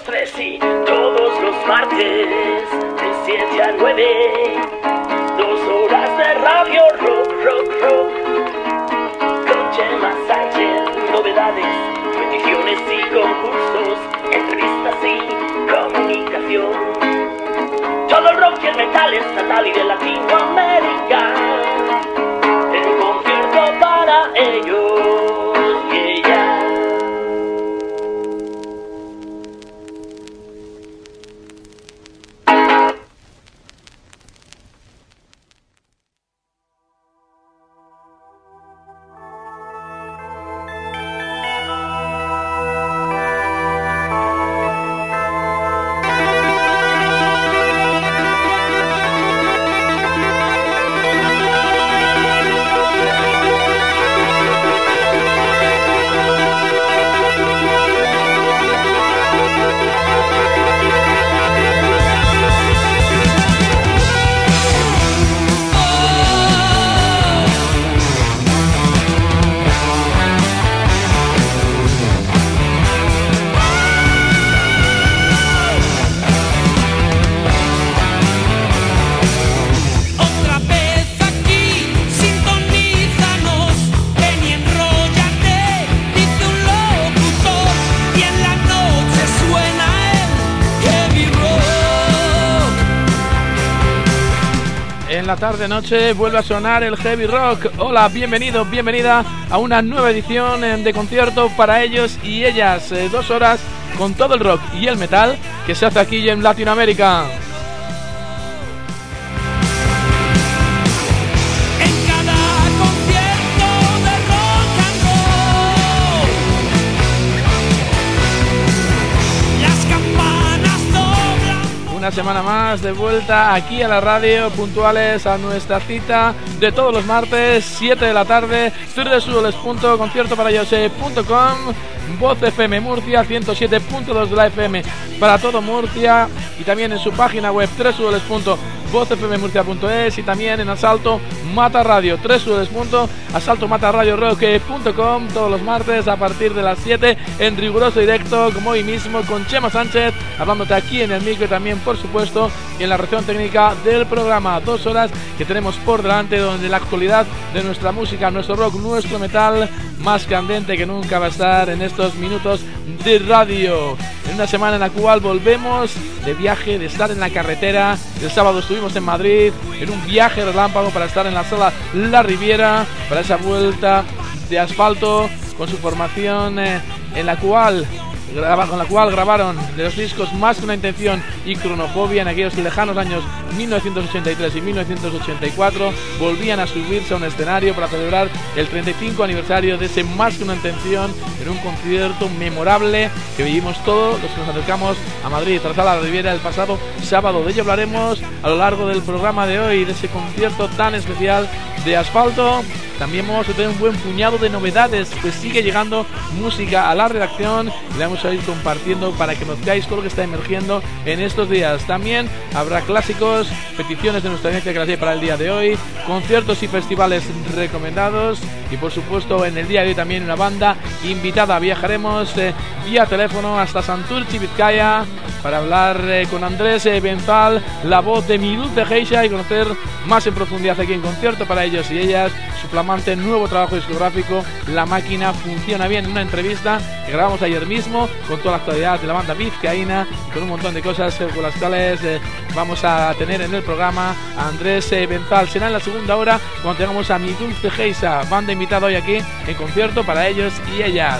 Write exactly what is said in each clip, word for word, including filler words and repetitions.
tres y todos los martes de siete a nueve. Dos horas de radio rock, rock, rock. Con Chema Sánchez, novedades, peticiones y concursos, entrevistas y comunicación. Todo el rock y el metal estatal y de Latinoamérica. En concierto para ellos y ellas. Tarde noche vuelve a sonar el heavy rock. Hola, bienvenido, bienvenida a una nueva edición de concierto para ellos y ellas. Eh, dos horas con todo el rock y el metal que se hace aquí en Latinoamérica. Una semana más de vuelta aquí a la radio, puntuales a nuestra cita de todos los martes, siete de la tarde, doble u doble u doble u punto concierto para ellos punto com, Voz F M Murcia, ciento siete punto dos de la F M para todo Murcia, y también en su página web doble u doble u doble u punto voz f m murcia punto es, y también en Asalto Mata Radio, doble u doble u doble u punto asalto mata radio rock punto com, todos los martes a partir de las siete en riguroso directo, como hoy mismo, con Chema Sánchez hablándote aquí en el micro y también, por supuesto, en la reacción técnica del programa. Dos horas que tenemos por delante, donde la actualidad de nuestra música, nuestro rock, nuestro metal, más candente que nunca va a estar en estos minutos de radio. En una semana en la cual volvemos de viaje, de estar en la carretera. El sábado estuvimos en Madrid en un viaje relámpago para estar en la sala La Riviera, para esa vuelta de Asfalto con su formación eh, en la cual con la cual grabaron de los discos Más que una intención y Cronofobia en aquellos lejanos años mil novecientos ochenta y tres y mil novecientos ochenta y cuatro. Volvían a subirse a un escenario para celebrar el treinta y cinco aniversario de ese Más que una intención, en un concierto memorable que vivimos todos los que nos acercamos a Madrid, tras la Riviera, el pasado sábado. De ello hablaremos a lo largo del programa de hoy, de ese concierto tan especial de Asfalto. También vamos a tener un buen puñado de novedades, pues sigue llegando música a la redacción y la vamos a ir compartiendo para que conozcáis todo lo que está emergiendo en estos días. También habrá clásicos, peticiones de nuestra audiencia que las hay para el día de hoy, conciertos y festivales recomendados, y por supuesto en el día de hoy también una banda invitada. Viajaremos eh, vía teléfono hasta Santurtzi, Vizcaya, para hablar eh, con Andrés eh, Benzal, la voz de Mi Dulce Geisha, y conocer más en profundidad aquí en concierto para ellos y ellas su flamante nuevo trabajo discográfico La Máquina Funciona Bien, una entrevista que grabamos ayer mismo con toda la actualidad de la banda vizcaína y con un montón de cosas eh, con las cuales eh, vamos a tener en el programa a Andrés eh, Benzal. Será en la segunda hora cuando tengamos a Mi Dulce Geisha, banda invitada hoy aquí en concierto para ellos y ellas.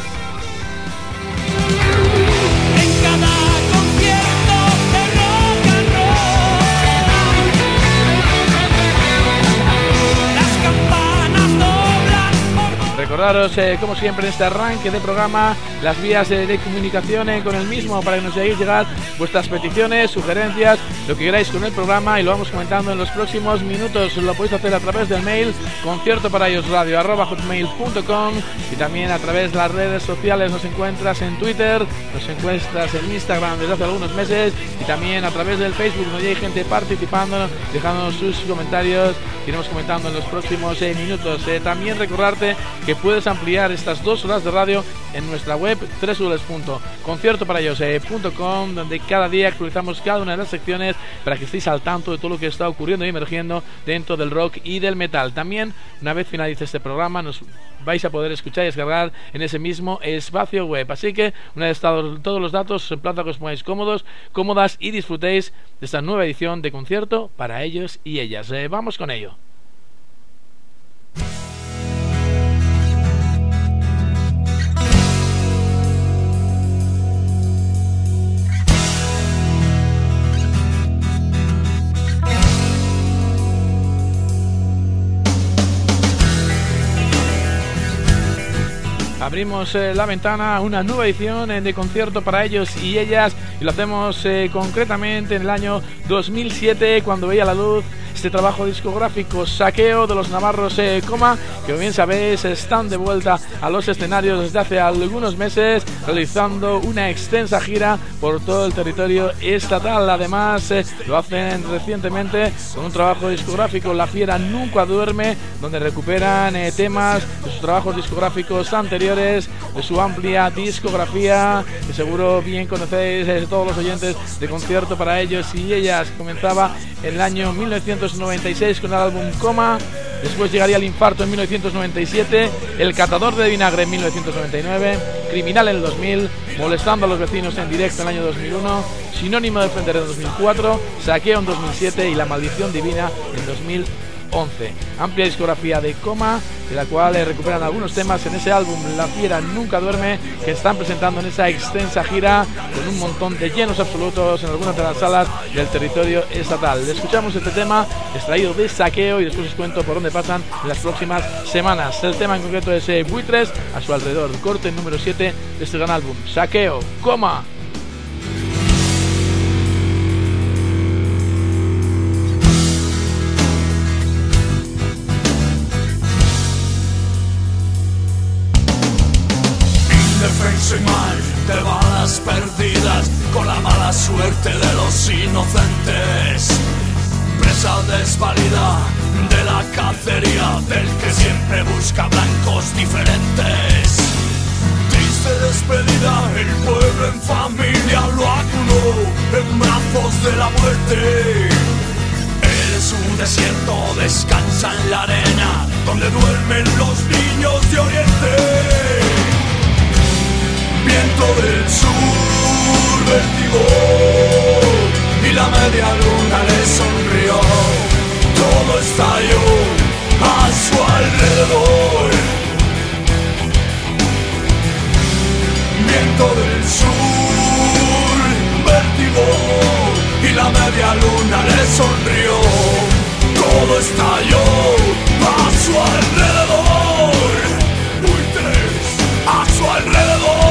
Recordaros, eh, como siempre, en este arranque de programa, las vías eh, de comunicación eh, con el mismo para que nos hagáis llegar vuestras peticiones, sugerencias, lo que queráis con el programa, y lo vamos comentando en los próximos minutos. Lo podéis hacer a través del mail concierto para ellos radio arroba hotmail punto com, y también a través de las redes sociales. Nos encuentras en Twitter, nos encuentras en Instagram desde hace algunos meses, y también a través del Facebook, donde hay gente participando, dejándonos sus comentarios, que iremos comentando en los próximos eh, minutos. Eh, también recordarte que que puedes ampliar estas dos horas de radio en nuestra web doble u doble u doble u punto concierto para ellos punto com, donde cada día actualizamos cada una de las secciones para que estéis al tanto de todo lo que está ocurriendo y emergiendo dentro del rock y del metal. También, una vez finalice este programa, nos vais a poder escuchar y descargar en ese mismo espacio web. Así que, una vez estado todos los datos, os emplazo a que os pongáis cómodos, cómodas y disfrutéis de esta nueva edición de Concierto para ellos y ellas. Eh, vamos con ello. Abrimos eh, la ventana a una nueva edición eh, de Concierto para ellos y ellas, y lo hacemos eh, concretamente en el año dos mil siete, cuando veía la luz este trabajo discográfico Saqueo de los navarros eh, Coma, que como bien sabéis están de vuelta a los escenarios desde hace algunos meses, realizando una extensa gira por todo el territorio estatal. Además eh, lo hacen recientemente con un trabajo discográfico, La Fiera Nunca Duerme, donde recuperan eh, temas de sus trabajos discográficos anteriores, de su amplia discografía, que seguro bien conocéis eh, todos los oyentes de Concierto para ellos y ellas. Comenzaba en el año mil novecientos noventa y seis con el álbum Coma, después llegaría El Infarto en mil novecientos noventa y siete, El Catador de Vinagre en mil novecientos noventa y nueve, Criminal en el dos mil, Molestando a los Vecinos en Directo en el año dos mil uno, Sinónimo de Frente en dos mil cuatro, Saqueo en dos mil siete y La Maldición Divina en dos mil once. Amplia discografía de Coma, de la cual eh, recuperan algunos temas en ese álbum La Fiera Nunca Duerme, que están presentando en esa extensa gira con un montón de llenos absolutos en algunas de las salas del territorio estatal. Escuchamos este tema extraído de Saqueo y después os cuento por dónde pasan en las próximas semanas. El tema en concreto es eh, Buitres, a su alrededor, corte número siete de este gran álbum, Saqueo, Coma. Defenso y mal de balas perdidas, con la mala suerte de los inocentes. Presa desvalida de la cacería del que siempre busca blancos diferentes. Triste despedida, el pueblo en familia lo acunó en brazos de la muerte. Él es un desierto, descansa en la arena, donde duermen los niños de Oriente. Viento del sur vertigó y la media luna le sonrió. Todo estalló a su alrededor. Viento del sur vertigó y la media luna le sonrió. Todo estalló a su alrededor. Buitres a su alrededor.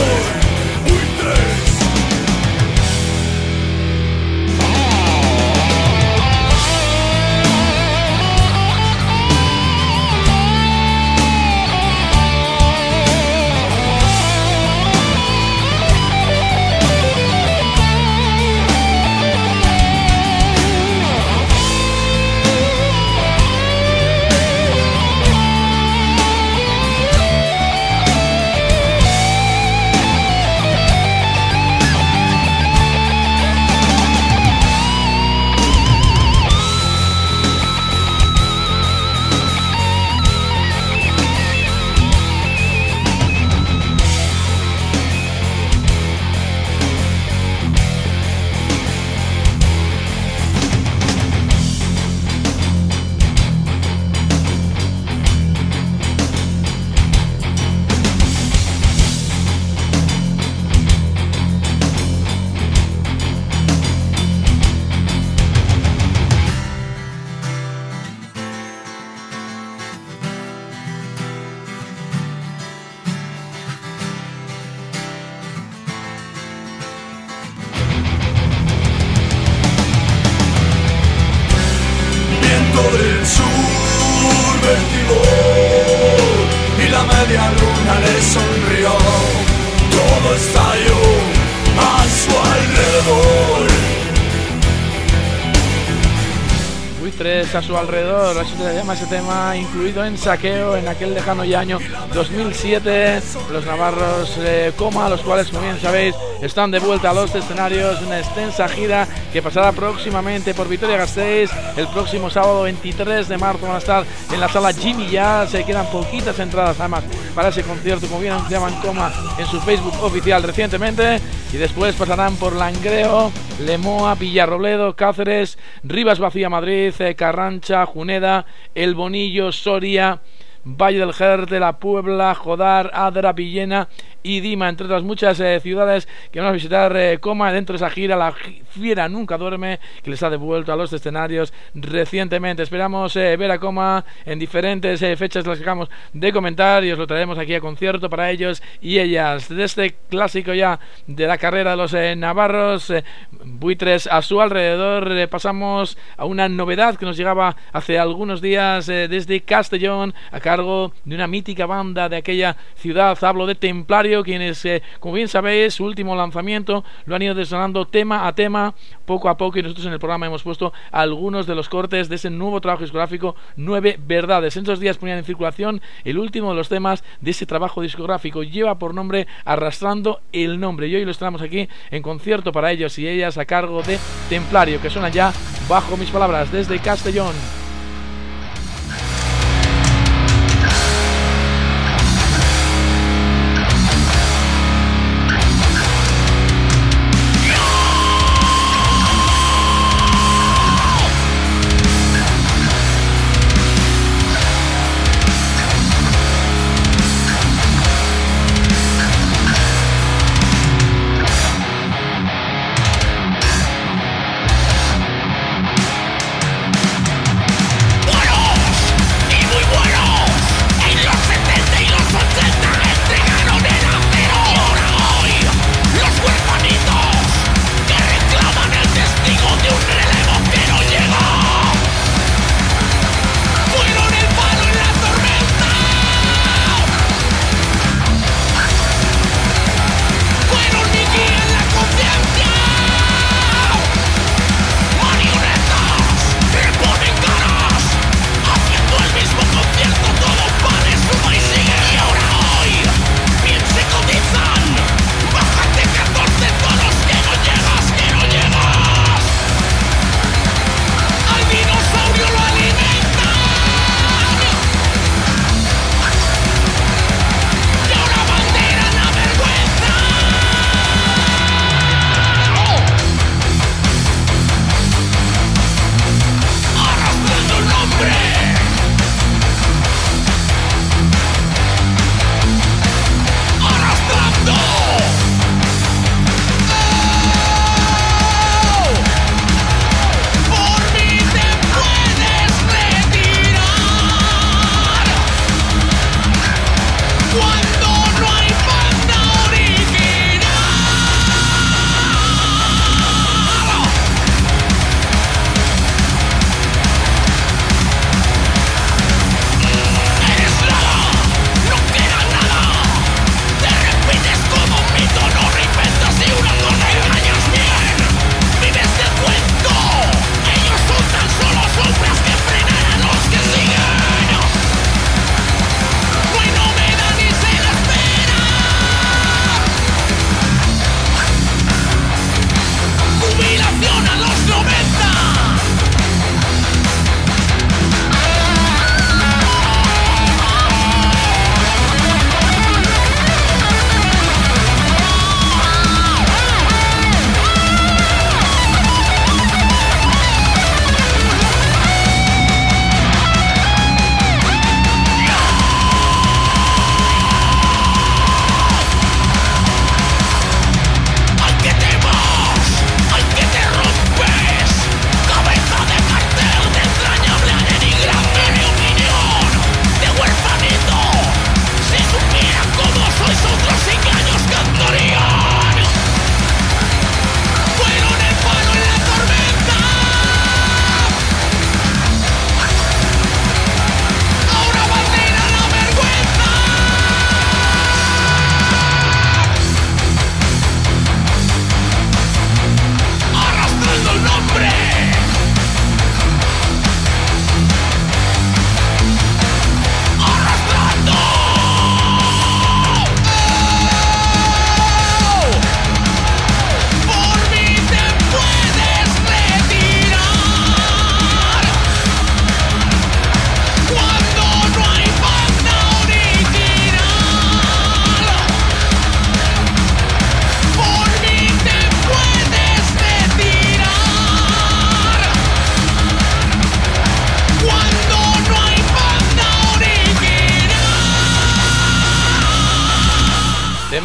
Del sur vertigó y la media luna le sonrió. Todo estalló a su alrededor. tres a su alrededor, así se llama ese tema, incluido en Saqueo en aquel lejano ya año dos mil siete. Los navarros eh, Coma, los cuales, como bien sabéis, están de vuelta a los escenarios, una extensa gira que pasará próximamente por Vitoria-Gasteiz el próximo sábado veintitrés de marzo. Van a estar en la sala Jimmy Jazz, se quedan poquitas entradas además para ese concierto, como bien llaman Coma en su Facebook oficial recientemente, y después pasarán por Langreo, Lemoa, Villarrobledo, Cáceres, Rivas Vacía Madrid, eh, Carrancha, Juneda, El Bonillo, Soria, Valle del Jerte, La Puebla, Jodar, Adra, Villena y Dima, entre otras muchas eh, ciudades que van a visitar eh, Coma dentro de esa gira. La fiera nunca duerme, que les ha devuelto a los escenarios recientemente. Esperamos eh, ver a Coma en diferentes eh, fechas, las que acabamos de comentar, y os lo traeremos aquí a concierto para ellos y ellas. De este clásico ya de la carrera de los eh, navarros, eh, buitres a su alrededor, eh, pasamos a una novedad que nos llegaba hace algunos días eh, desde Castellón, a cargo de una mítica banda de aquella ciudad. Hablo de Templario, quienes, eh, como bien sabéis, su último lanzamiento lo han ido desgranando tema a tema, poco a poco, y nosotros en el programa hemos puesto algunos de los cortes de ese nuevo trabajo discográfico, Nueve Verdades. En estos días ponían en circulación el último de los temas de ese trabajo discográfico. Lleva por nombre Arrastrando el Nombre, y hoy lo estamos aquí en concierto para ellos y ellas a cargo de Templario, que suena ya Bajo Mis Palabras desde Castellón.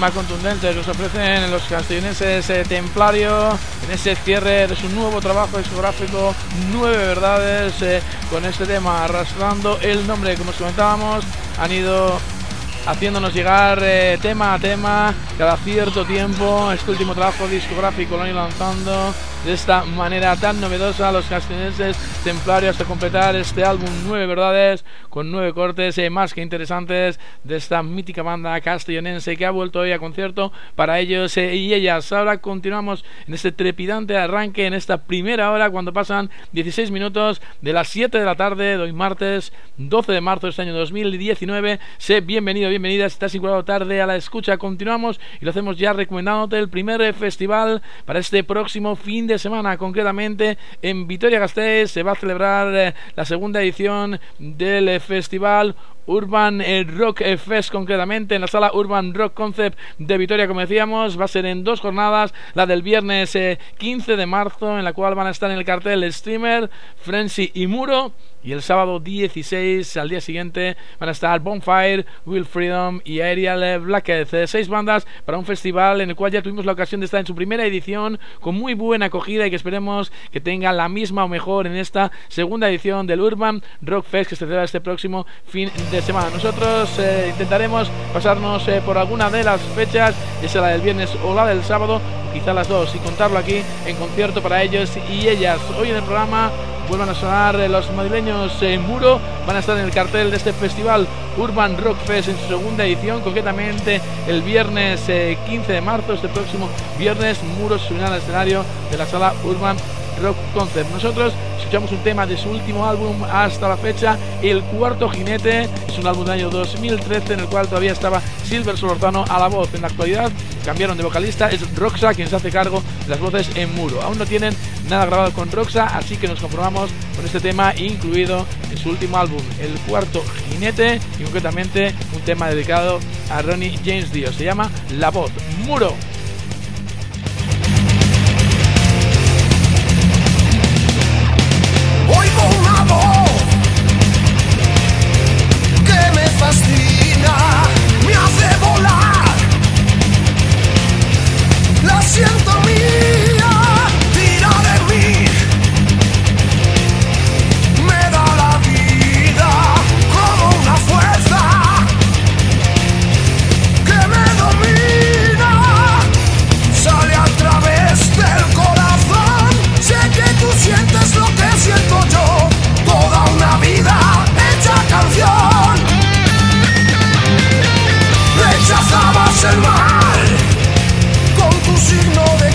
tema contundente que nos ofrecen los castellonenses eh, Templario en ese cierre de su nuevo trabajo discográfico Nueve Verdades, eh, con este tema arrastrando el nombre. Como os comentábamos, han ido haciéndonos llegar eh, tema a tema cada cierto tiempo. Este último trabajo discográfico lo han ido lanzando de esta manera tan novedosa los castellonenses Templario, hasta completar este álbum Nueve Verdades con nueve cortes eh, más que interesantes de esta mítica banda castellonense que ha vuelto hoy a concierto para ellos eh, y ellas. Ahora continuamos en este trepidante arranque en esta primera hora, cuando pasan dieciséis minutos de las siete de la tarde de hoy martes doce de marzo de este año dos mil diecinueve. Sé bienvenido, bienvenida, si estás vinculado tarde a la escucha. Continuamos y lo hacemos ya recomendándote el primer festival para este próximo fin de semana. Concretamente en Vitoria-Gasteiz se va a celebrar eh, la segunda edición del eh, festival Urban Rock Fest, concretamente en la sala Urban Rock Concept de Vitoria. Como decíamos, va a ser en dos jornadas, la del viernes eh, quince de marzo, en la cual van a estar en el cartel Streamer, Frenzy y Muro, y el sábado dieciséis, al día siguiente, van a estar Bonfire, Will Freedom y Aerial Blackhead. Seis bandas para un festival en el cual ya tuvimos la ocasión de estar en su primera edición, con muy buena acogida, y que esperemos que tenga la misma o mejor en esta segunda edición del Urban Rock Fest, que se celebra este próximo fin de semana. Nosotros eh, intentaremos pasarnos eh, por alguna de las fechas, ya sea la del viernes o la del sábado, o quizá las dos, y contarlo aquí en concierto para ellos y ellas. Hoy en el programa vuelvan a sonar eh, los madrileños en eh, Muro, van a estar en el cartel de este festival Urban Rock Fest en su segunda edición, concretamente el viernes eh, quince de marzo, este próximo viernes. Muro se unirá al escenario de la sala Urban Rock Concept. Nosotros escuchamos un tema de su último álbum hasta la fecha, El Cuarto Jinete. Es un álbum del año dos mil trece en el cual todavía estaba Silver Solorzano a la voz. En la actualidad cambiaron de vocalista, es Roxa quien se hace cargo de las voces en Muro. Aún no tienen nada grabado con Roxa, así que nos conformamos con este tema incluido en su último álbum, El Cuarto Jinete, y concretamente un tema dedicado a Ronnie James Dio. Se llama La Voz. Muro. Oigo una voz que me fascina, me hace volar, la siento mía, tira de mí, me da la vida como una fuerza que me domina, sale a través del corazón, sé que tú sientes lo que siento yo, toda una vida hecha canción. Rechazabas el mal con tu signo de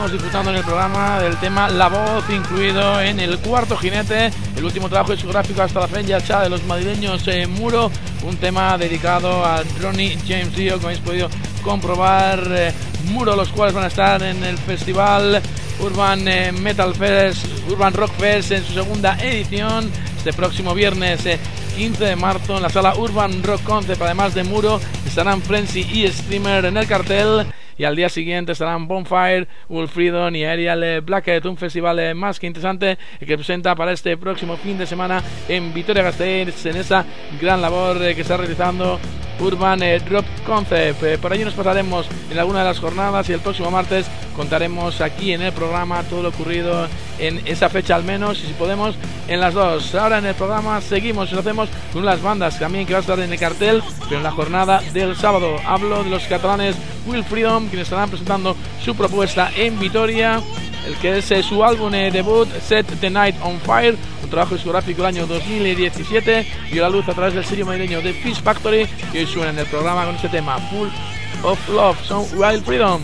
estamos disfrutando en el programa del tema La Voz, incluido en El Cuarto Jinete, el último trabajo discográfico hasta la fecha de los madrileños eh, Muro, un tema dedicado a Ronnie James Dio, como habéis podido comprobar. eh, Muro, los cuales van a estar en el festival Urban eh, Metal Fest, Urban Rock Fest en su segunda edición, este próximo viernes eh, quince de marzo en la sala Urban Rock Concept. Además de Muro estarán Frenzy y Streamer en el cartel, y al día siguiente estarán Bonfire, Wolfreedom y Aerial Blackhead, un festival eh, más que interesante que presenta para este próximo fin de semana en Vitoria-Gasteiz, en esa gran labor eh, que está realizando Urban eh, Rock Concept. Eh, por allí nos pasaremos en alguna de las jornadas, y el próximo martes contaremos aquí en el programa todo lo ocurrido en esa fecha, al menos, y si podemos en las dos. Ahora en el programa seguimos y lo hacemos con unas bandas también que va a estar en el cartel, pero en la jornada del sábado. Hablo de los catalanes Wolfreedom, quienes estarán presentando su propuesta en Vitoria, el que es eh, su álbum eh, debut, Set the Night on Fire, un trabajo discográfico del año dos mil diecisiete, vio la luz a través del sello madrileño de Fish Factory, y hoy suena en el programa con este tema, Full of Love. Son Wolfreedom.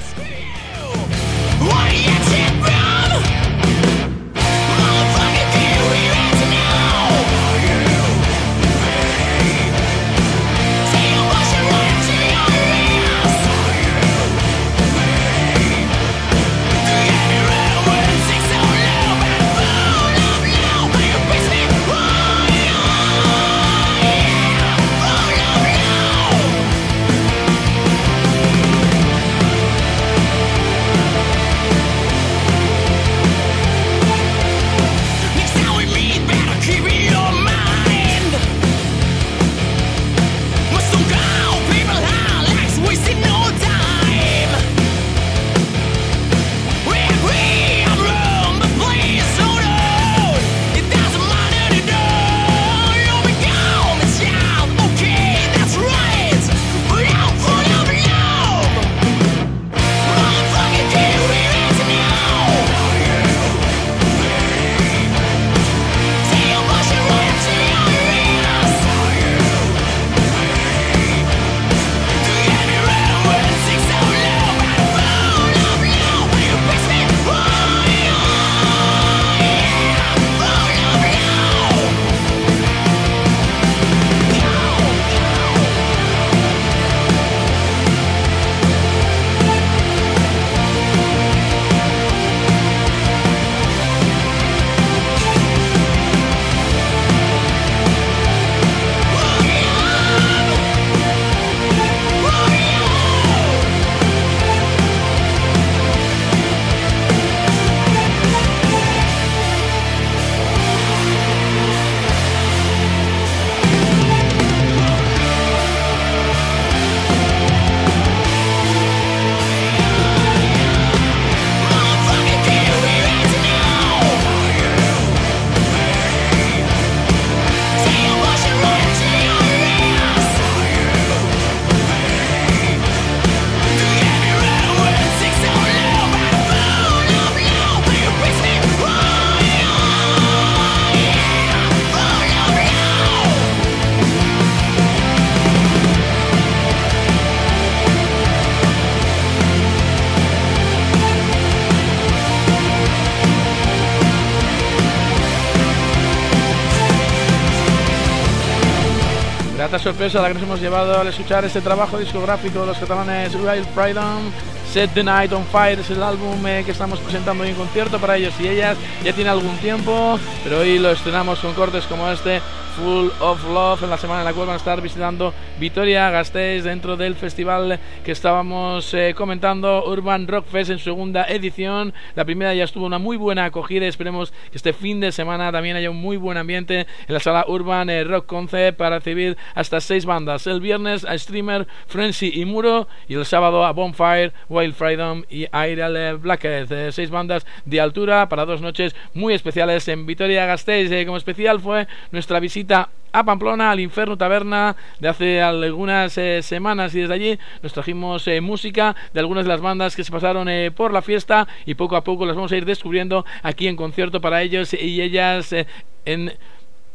Grata sorpresa la que nos hemos llevado al escuchar este trabajo discográfico de los catalanes Wolfreedom. Set the Night on Fire es el álbum eh, que estamos presentando hoy en concierto para ellos y ellas. Ya tiene algún tiempo, pero hoy lo estrenamos con cortes como este, Full of Love, en la semana en la cual van a estar visitando Vitoria-Gasteiz dentro del festival que estábamos eh, comentando, Urban Rock Fest en su segunda edición. La primera ya estuvo una muy buena acogida, esperemos que este fin de semana también haya un muy buen ambiente en la sala Urban eh, Rock Concept para recibir hasta seis bandas. El viernes a Streamer, Frenzy y Muro, y el sábado a Bonfire, Wolfreedom y Aerial Blackhead. Eh, seis bandas de altura para dos noches muy especiales en Vitoria-Gasteiz. Eh, como especial fue nuestra visita a Pamplona, al Inferno Taberna, de hace algunas eh, semanas, y desde allí nos trajimos eh, música de algunas de las bandas que se pasaron eh, por la fiesta, y poco a poco las vamos a ir descubriendo aquí en concierto para ellos y ellas eh, en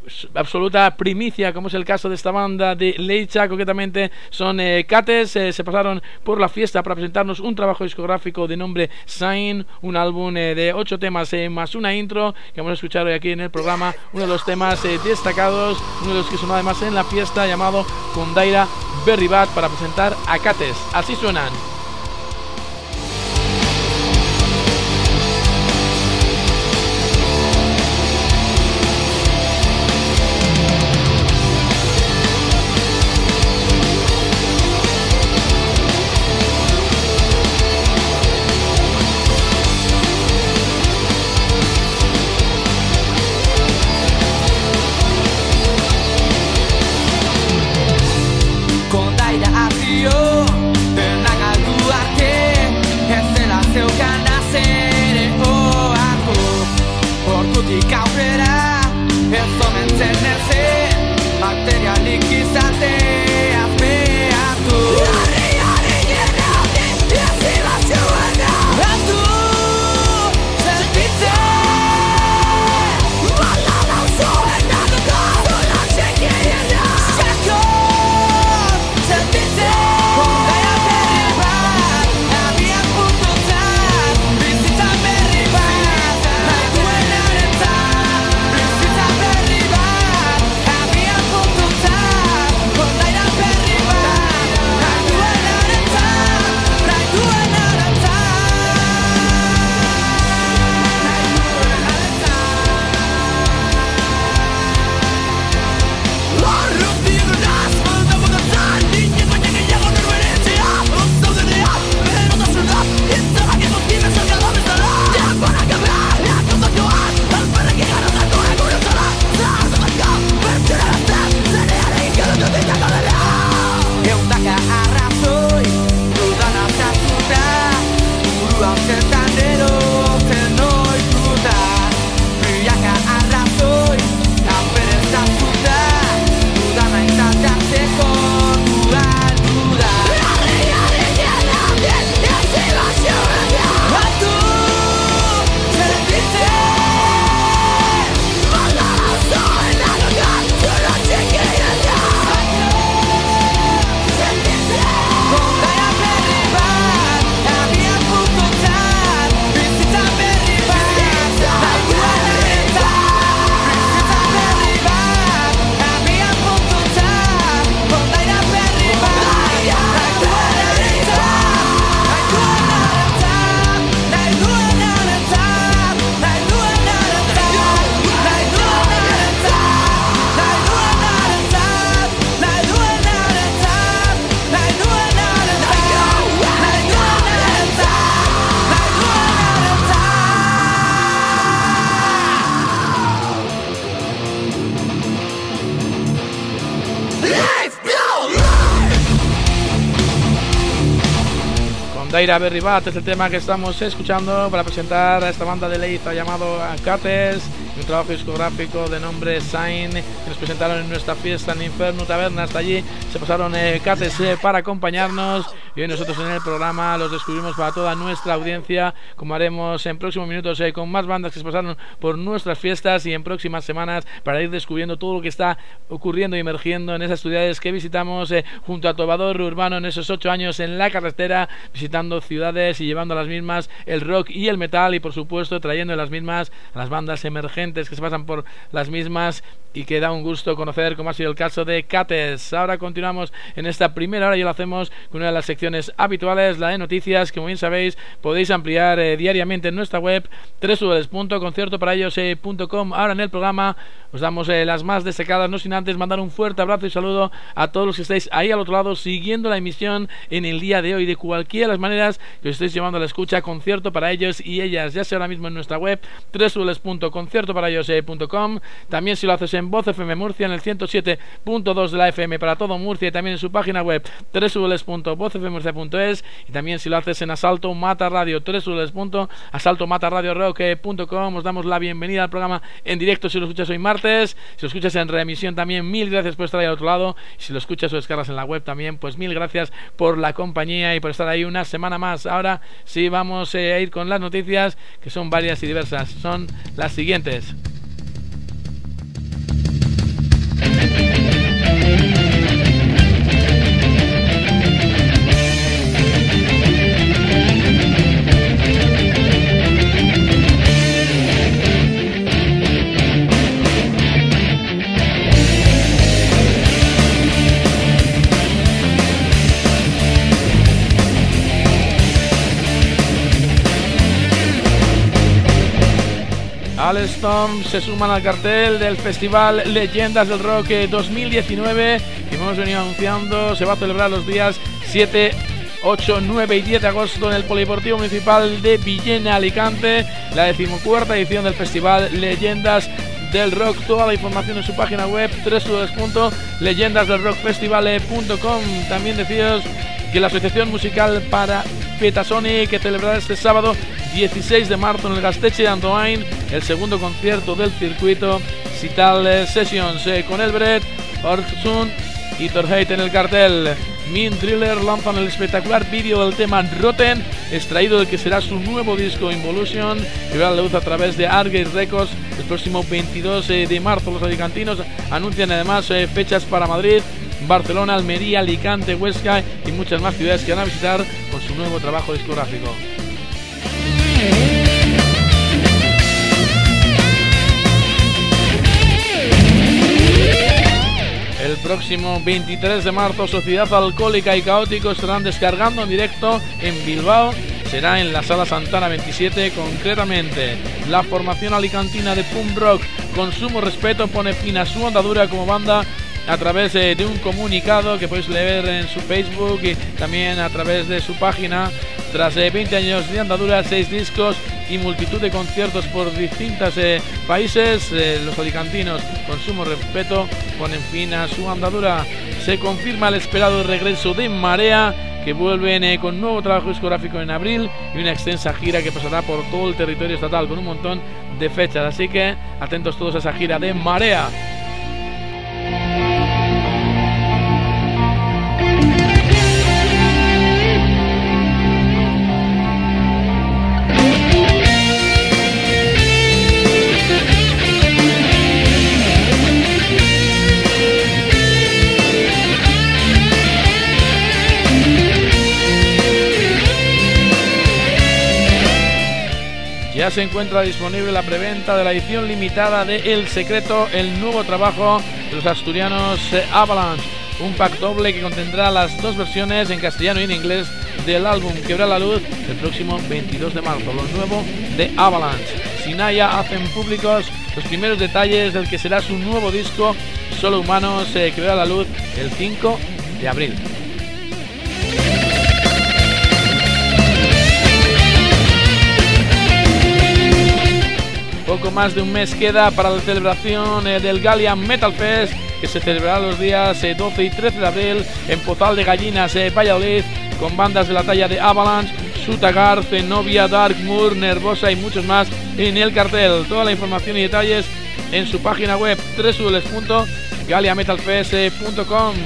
absoluta primicia, como es el caso de esta banda de Leicha. Concretamente son eh, Cates, eh, se pasaron por la fiesta para presentarnos un trabajo discográfico de nombre Sign, un álbum eh, de ocho temas eh, más una intro que vamos a escuchar hoy aquí en el programa, uno de los temas eh, destacados, uno de los que sonó además en la fiesta, llamado Kondaira Berri Bat, para presentar a Cates. Así suenan. Kondaira Berri Bat es el tema que estamos escuchando para presentar a esta banda de Leiza llamado Cates, un trabajo discográfico de nombre Sign, que nos presentaron en nuestra fiesta en Inferno Taberna. Hasta allí se pasaron eh, Cates eh, para acompañarnos, y hoy nosotros en el programa los descubrimos para toda nuestra audiencia, como haremos en próximos minutos eh, con más bandas que se pasaron por nuestras fiestas, y en próximas semanas para ir descubriendo todo lo que está ocurriendo y emergiendo en esas ciudades que visitamos eh, junto a Trovador Urbano en esos ocho años en la carretera, visitando ciudades y llevando a las mismas el rock y el metal, y por supuesto trayendo a las mismas a las bandas emergentes que se pasan por las mismas y que da un gusto conocer, como ha sido el caso de Cates. Ahora continuamos en esta primera hora y lo hacemos con una de las secciones habituales, la de noticias, que como bien sabéis podéis ampliar eh, diariamente en nuestra web doble u doble u doble u punto concierto para ellos punto com. Ahora en el programa os damos eh, las más destacadas, no sin antes mandar un fuerte abrazo y saludo a todos los que estáis ahí al otro lado siguiendo la emisión en el día de hoy, de cualquiera de las maneras que os estáis llevando a la escucha. Concierto para ellos y ellas, ya sea ahora mismo en nuestra web doble u doble u doble u punto concierto para ellos punto com, también si lo haces en Voz F M Murcia en el ciento siete punto dos de la F M para todo Murcia, y también en su página web doble u doble u doble u punto voz f m murcia punto es, y también si lo haces en Asalto Mata Radio doble u doble u doble u punto asalto mata radio rock punto com. Os damos la bienvenida al programa en directo si lo escuchas hoy martes, si lo escuchas en reemisión también mil gracias por estar ahí al otro lado, y si lo escuchas o descargas en la web también pues mil gracias por la compañía y por estar ahí una semana más. Ahora sí vamos eh, a ir con las noticias, que son varias y diversas, son las siguientes. Alstom se suman al cartel del Festival Leyendas del Rock dos mil diecinueve, que hemos venido anunciando. Se va a celebrar los días siete, ocho, nueve y diez de agosto en el Polideportivo Municipal de Villena, Alicante, la decimocuarta edición del Festival Leyendas del Rock. Toda la información en su página web doble u doble u doble u punto leyendas del rock festival punto com. También deciros que la Asociación Musical para Petasoni, que celebrará este sábado dieciséis de marzo en el Gasteche de Andoain el segundo concierto del circuito Cital Sessions, eh, con Elbret, Orsund y Torheit en el cartel. Mean Thriller lanzan el espectacular vídeo del tema Rotten, extraído del que será su nuevo disco Involution, que verá la luz a través de Argate Records el próximo veintidós de marzo. Los alicantinos anuncian además eh, fechas para Madrid, Barcelona, Almería, Alicante, Huesca y muchas más ciudades que van a visitar con su nuevo trabajo discográfico. El próximo veintitrés de marzo, Sociedad Alcohólica y Caótico estarán descargando en directo en Bilbao. Será en la Sala Santana veintisiete, concretamente. La formación alicantina de punk rock Consumo Respeto pone fin a su andadura como banda a través de, de un comunicado que podéis leer en su Facebook y también a través de su página. Tras eh, veinte años de andadura, seis discos y multitud de conciertos por distintos eh, países, eh, los alicantinos Consumo Respeto ponen fin a su andadura. Se confirma el esperado regreso de Marea, que vuelven eh, con nuevo trabajo discográfico en abril y una extensa gira que pasará por todo el territorio estatal con un montón de fechas, así que atentos todos a esa gira de Marea. Ya se encuentra disponible la preventa de la edición limitada de El Secreto, el nuevo trabajo de los asturianos eh, Avalanche. Un pack doble que contendrá las dos versiones en castellano y en inglés del álbum que verá la luz el próximo veintidós de marzo. Lo nuevo de Avalanche. Sinaya hacen públicos los primeros detalles del que será su nuevo disco Solo Humanos, eh, que verá la luz el cinco de abril. Poco más de un mes queda para la celebración eh, del Galia Metal Fest, que se celebrará los días eh, doce y trece de abril en Pozal de Gallinas, eh, Valladolid, con bandas de la talla de Avalanche, Sutagar, Zenobia, Darkmoor, Nervosa y muchos más en el cartel. Toda la información y detalles en su página web doble u doble u doble u punto galia metal fest punto com.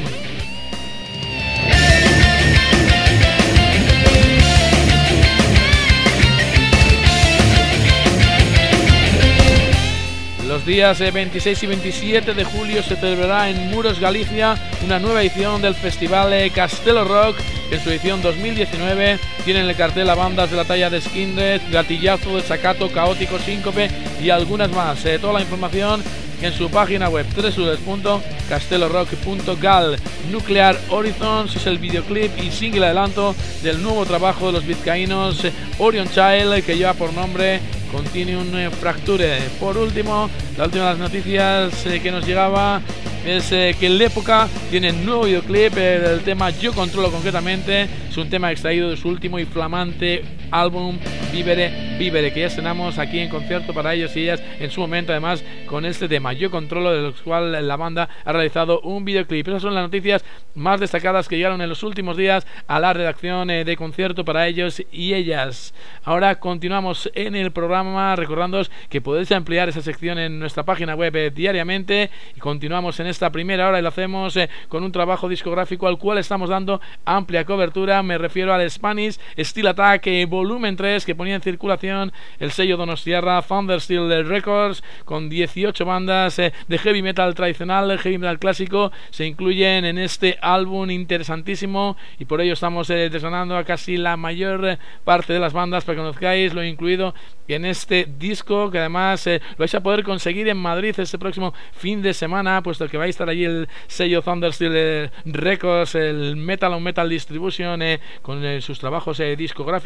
Los días veintiséis y veintisiete de julio se celebrará en Muros, Galicia, una nueva edición del Festival Castelo Rock. En su edición dos mil diecinueve tienen en el cartel a bandas de la talla de Skindred, Gatillazo, Desacato, Caótico, Síncope y algunas más. Eh, toda la información en su página web doble u doble u doble u punto castelo rock punto gal. Nuclear Horizons es el videoclip y single adelanto del nuevo trabajo de los vizcaínos eh, Orion Child, que lleva por nombre Continuum Fracture. Por último, la última de las noticias eh, que nos llegaba es eh, que en la época tiene nuevo videoclip eh, del tema Yo Controlo, concretamente. Es un tema extraído de su último y flamante álbum Vivere Vivere, que ya estrenamos aquí en concierto para ellos y ellas en su momento, además con este tema Yo Controlo, de lo cual la banda ha realizado un videoclip. Esas son las noticias más destacadas que llegaron en los últimos días a la redacción eh, de concierto para ellos y ellas. Ahora continuamos en el programa, recordándoos que podéis ampliar esa sección en nuestra página web eh, diariamente, y continuamos en esta primera hora y lo hacemos eh, con un trabajo discográfico al cual estamos dando amplia cobertura. Me refiero al Spanish Steel Attack eh, volumen tres, que ponía en circulación el sello donostiarra Thundersteel Records, con dieciocho bandas eh, de heavy metal tradicional, heavy metal clásico, se incluyen en este álbum interesantísimo, y por ello estamos eh, desgranando a casi la mayor eh, parte de las bandas para que conozcáis lo incluido en este disco, que además eh, lo vais a poder conseguir en Madrid este próximo fin de semana, puesto que va a estar allí el sello Thundersteel eh, Records, el Metal on Metal Distribution, eh, con eh, sus trabajos eh, discográficos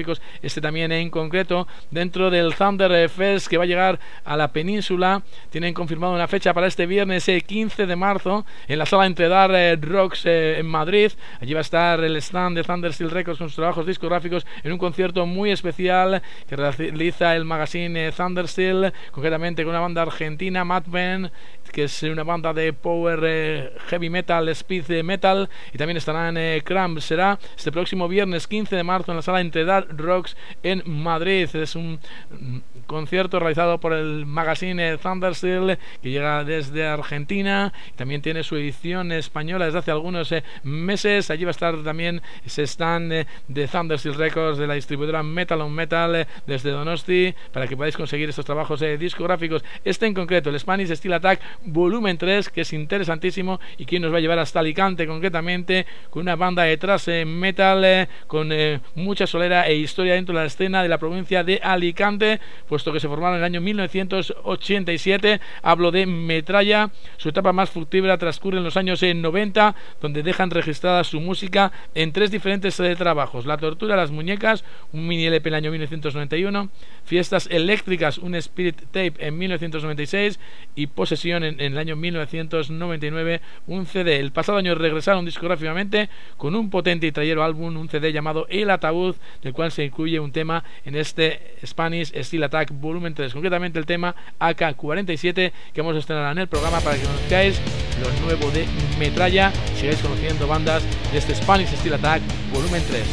este también en concreto, dentro del Thunder Fest que va a llegar a la península. Tienen confirmado una fecha para este viernes eh, quince de marzo en la sala Entredar eh, Rocks eh, en Madrid. Allí va a estar el stand de Thunder Steel Records con sus trabajos discográficos en un concierto muy especial que realiza el magazine eh, Thunder Steel, concretamente con una banda argentina, Madman, que es una banda de power eh, heavy metal, speed metal, y también estarán eh, Cramp. Será este próximo viernes quince de marzo en la sala Entredar Rocks en Madrid. Es un concierto realizado por el magazine Thunder Steel, que llega desde Argentina, y también tiene su edición española desde hace algunos eh, meses. Allí va a estar también ese stand eh, de Thunder Steel Records, de la distribuidora Metal on Metal, eh, desde Donosti, para que podáis conseguir estos trabajos eh, discográficos. Este en concreto, el Spanish Steel Attack volumen tres, que es interesantísimo y que nos va a llevar hasta Alicante, concretamente con una banda de thrash eh, metal eh, con eh, mucha solera e historia dentro de la escena de la provincia de Alicante, puesto que se formaron en el año mil novecientos ochenta y siete. Hablo de Metralla. Su etapa más fructífera transcurre en los años eh, noventa, donde dejan registrada su música en tres diferentes eh, trabajos: La tortura de las muñecas, un mini L P en el año mil novecientos noventa y uno, Fiestas eléctricas, un Spirit Tape en mil novecientos noventa y seis, y Posesión en, en el año mil novecientos noventa y nueve, un C D. El pasado año regresaron discográficamente con un potente y trayero álbum, un C D llamado El Ataúd, del cual se incluye un tema en este Spanish Steel Attack volumen tres, concretamente el tema A K cuarenta y siete, que vamos a estrenar en el programa para que conozcáis lo nuevo de Metralla, sigáis conociendo bandas de este Spanish Steel Attack volumen tres.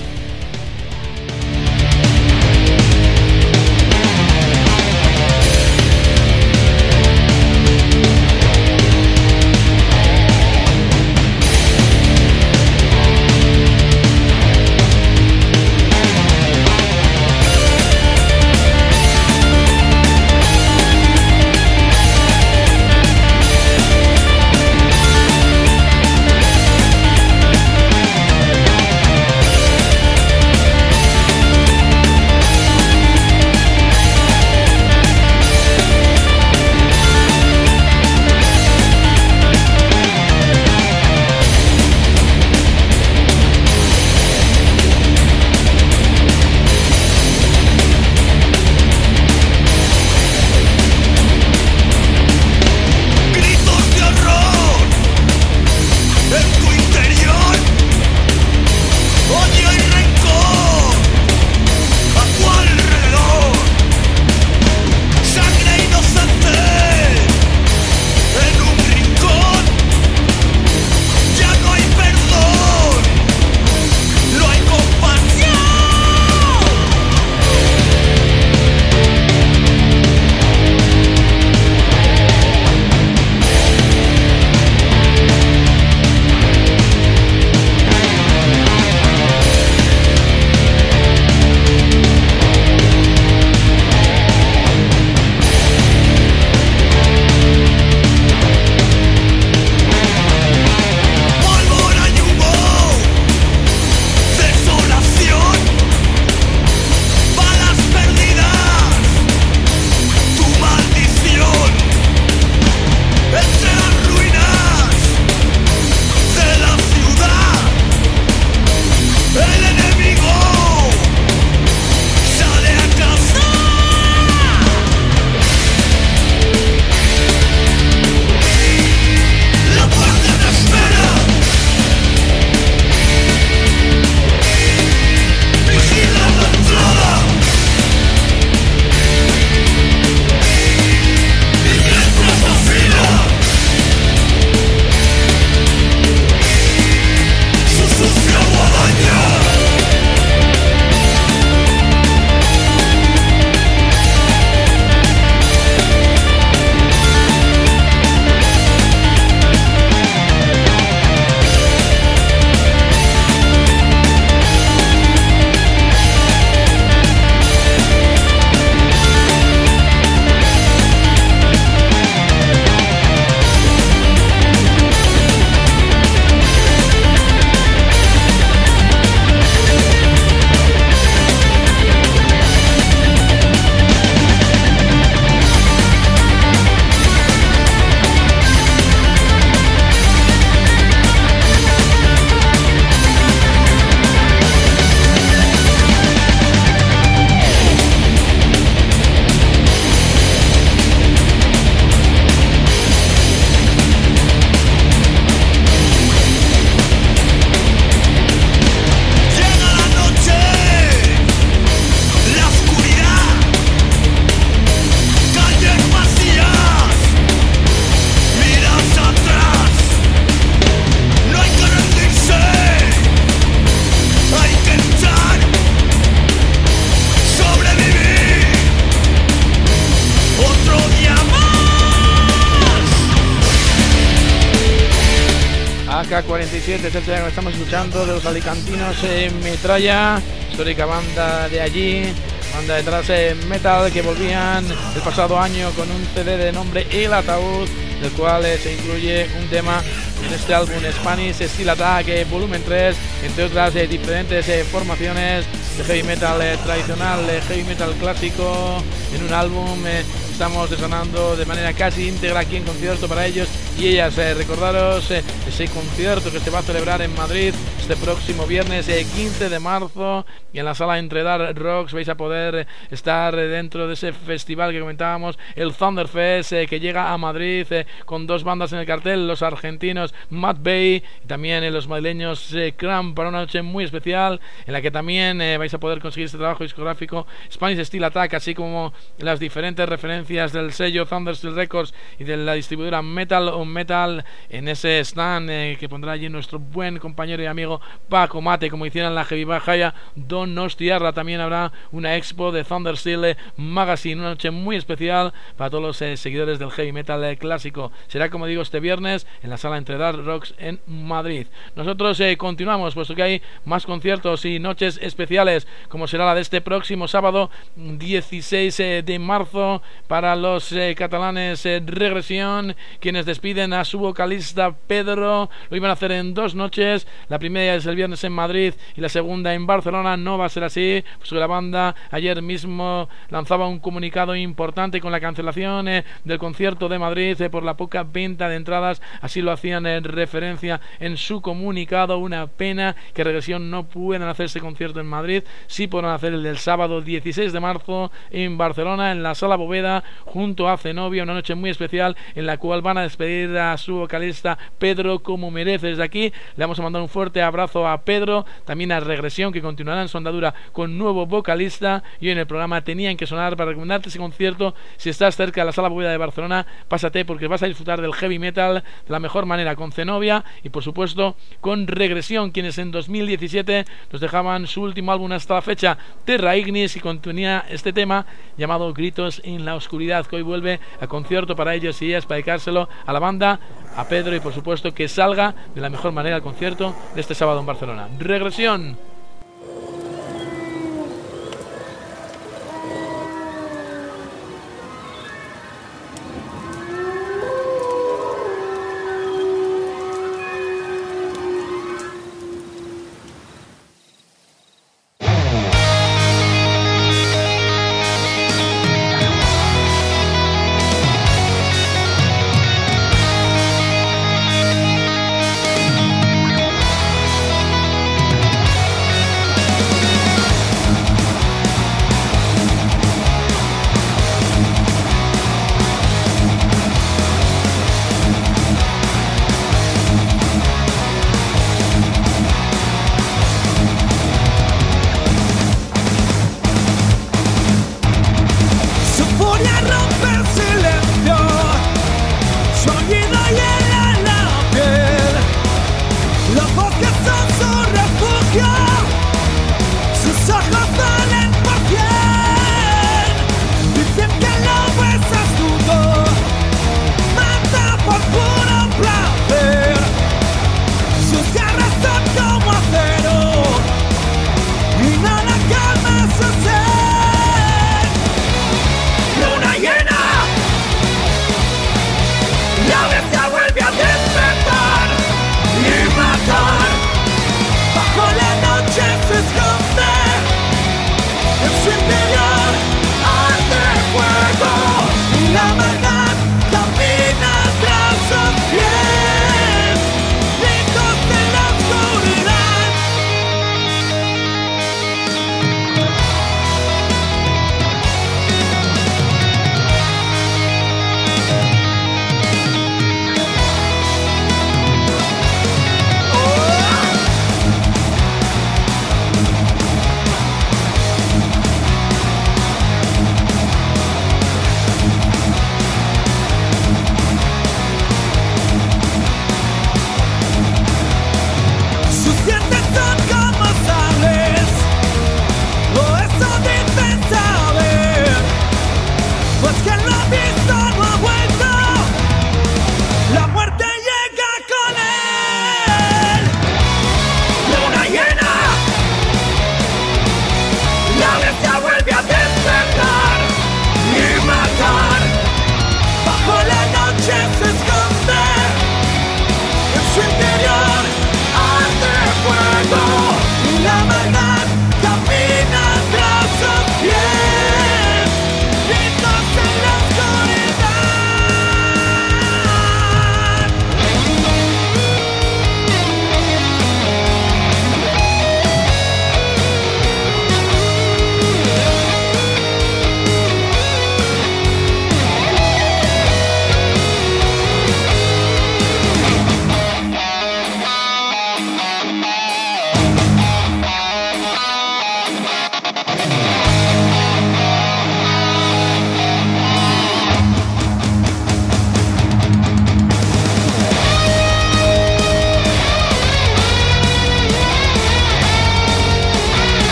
K cuarenta y siete es el tema que estamos escuchando, de los alicantinos eh, Metralla, histórica banda de allí, banda de thrash eh, metal que volvían el pasado año con un C D de nombre El Ataúd, del cual eh, se incluye un tema en este álbum, Spanish Steel Attack eh, volumen tres, entre otras eh, diferentes eh, formaciones de heavy metal eh, tradicional, eh, heavy metal clásico, en un álbum eh, estamos desonando de manera casi íntegra aquí en concierto para ellos y ellas. Eh, recordaros eh, ese concierto que se va a celebrar en Madrid este próximo viernes eh, quince de marzo, y en la sala Entre Dark Rocks vais a poder eh, estar eh, dentro de ese festival que comentábamos, el Thunderfest, eh, que llega a Madrid eh, con dos bandas en el cartel, los argentinos Mad Bay y también eh, los madrileños eh, Cramp, para una noche muy especial en la que también eh, vais a poder conseguir este trabajo discográfico Spanish Steel Attack, así como las diferentes referencias del sello Thundersteel Records y de la distribuidora Metal on Metal en ese stand eh, que pondrá allí nuestro buen compañero y amigo Paco Mate, como hicieron la Heavy Bajaya Donostiarra. También habrá una expo de Thundersteel Magazine, una noche muy especial para todos los eh, seguidores del heavy metal eh, clásico. Será, como digo, este viernes en la sala Entre Dark Rocks en Madrid. Nosotros eh, continuamos, puesto que hay más conciertos y noches especiales, como será la de este próximo sábado dieciséis eh, de marzo para los eh, catalanes eh, Regresión, quienes despiden a su vocalista Pedro. Lo iban a hacer en dos noches, la primera es el viernes en Madrid y la segunda en Barcelona. No va a ser así, pues la banda ayer mismo lanzaba un comunicado importante con la cancelación eh, del concierto de Madrid eh, por la poca venta de entradas. Así lo hacían en referencia en su comunicado. Una pena que Regresión no puedan hacer este concierto en Madrid, sí podrán hacer el del sábado dieciséis de marzo en Barcelona, en la Sala Bóveda, junto a Zenobia, una noche muy especial en la cual van a despedir a su vocalista Pedro como merece. Desde aquí le vamos a mandar un fuerte abrazo a Pedro, también a Regresión, que continuará en su andadura con nuevo vocalista. Y hoy en el programa tenían que sonar para recomendarte ese concierto. Si estás cerca de la Sala Bóveda de Barcelona, pásate, porque vas a disfrutar del heavy metal de la mejor manera, con Zenobia y por supuesto con Regresión, quienes en dos mil diecisiete nos dejaban su último álbum hasta la fecha, Terra Ignis, y contenía este tema llamado Gritos en la Oscuridad, que hoy vuelve a concierto para ellos y ellas, para dedicárselo a la banda, a Pedro, y por supuesto que salga de la mejor manera el concierto de este sábado en Barcelona. Regresión.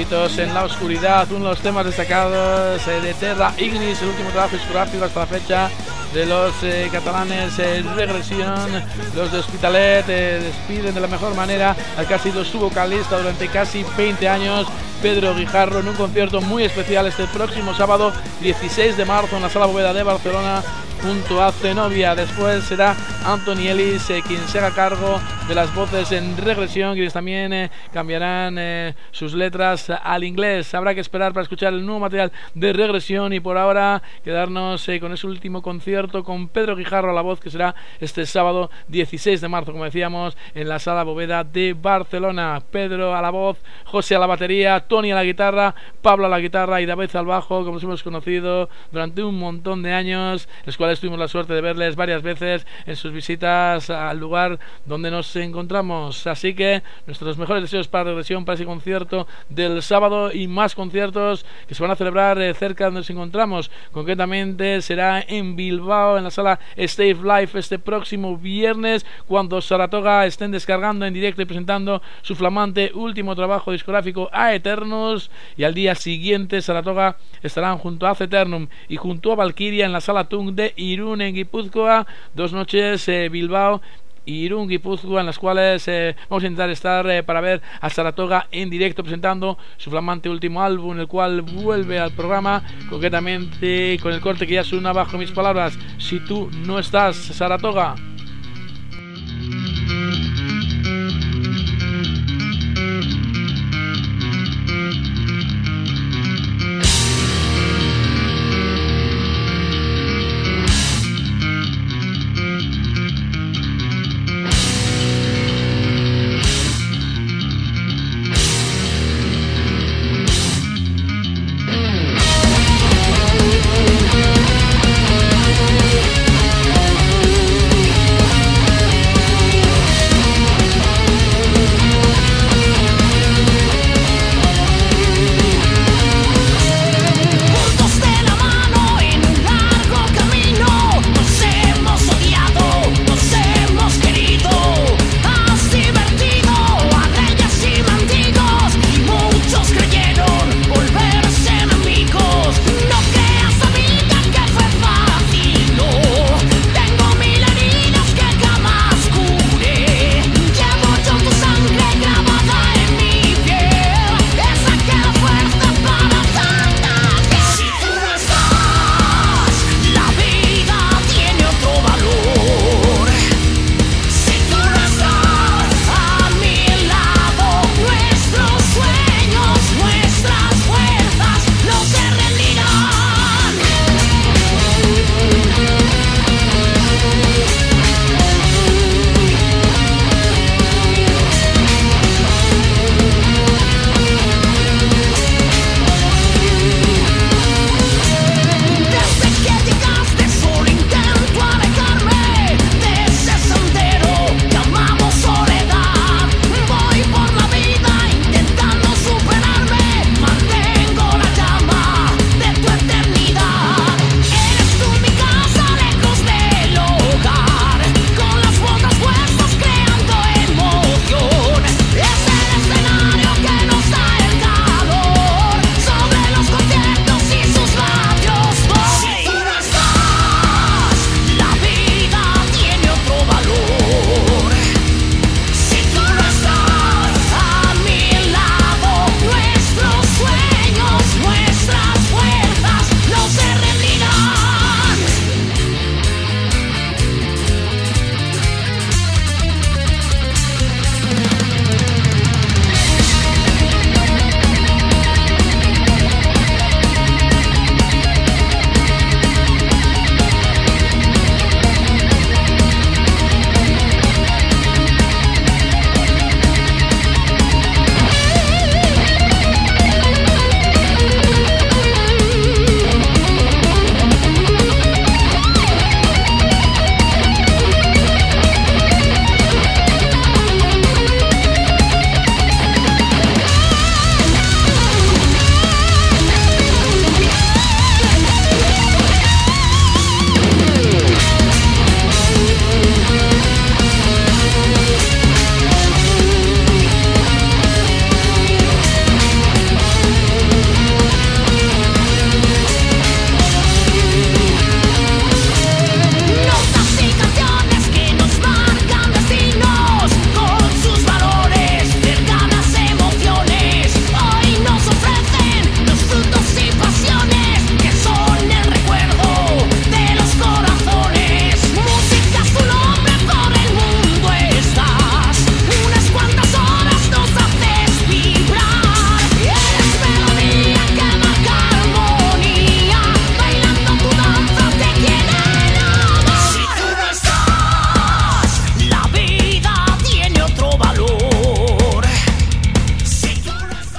Gritos en la oscuridad, uno de los temas destacados eh, de Terra Ignis, el último trabajo discográfico hasta la fecha de los eh, catalanes eh, Regresión. Los de Hospitalet eh, despiden de la mejor manera al que ha sido su vocalista durante casi veinte años, Pedro Guijarro, en un concierto muy especial este próximo sábado dieciséis de marzo en la Sala Bóveda de Barcelona junto a Zenobia. Después será Anthony Ellis eh, quien se haga cargo de las voces en Regresión, quienes también eh, cambiarán eh, sus letras al inglés. Habrá que esperar para escuchar el nuevo material de Regresión y por ahora quedarnos eh, con ese último concierto con Pedro Guijarro a la voz, que será este sábado dieciséis de marzo, como decíamos, en la Sala Bóveda de Barcelona. Pedro a la voz, José a la batería, Tony a la guitarra, Pablo a la guitarra y David al bajo, como los hemos conocido durante un montón de años, los cuales tuvimos la suerte de verles varias veces en sus visitas al lugar donde nos encontramos. Así que nuestros mejores deseos para Regresión, para ese concierto del sábado y más conciertos que se van a celebrar eh, cerca de donde nos encontramos. Concretamente será en Bilbao, en la sala Stave Life, este próximo viernes, cuando Saratoga estén descargando en directo y presentando su flamante último trabajo discográfico A Eternus, y al día siguiente Saratoga estarán junto a Ad Eternum y junto a Valkyria en la sala Tung de Irún en Guipúzcoa. Dos noches eh, Bilbao, Irún, Guipúzcoa, en las cuales eh, vamos a intentar estar eh, para ver a Saratoga en directo presentando su flamante último álbum, el cual vuelve al programa, concretamente con el corte que ya suena bajo mis palabras: Si tú no estás, Saratoga.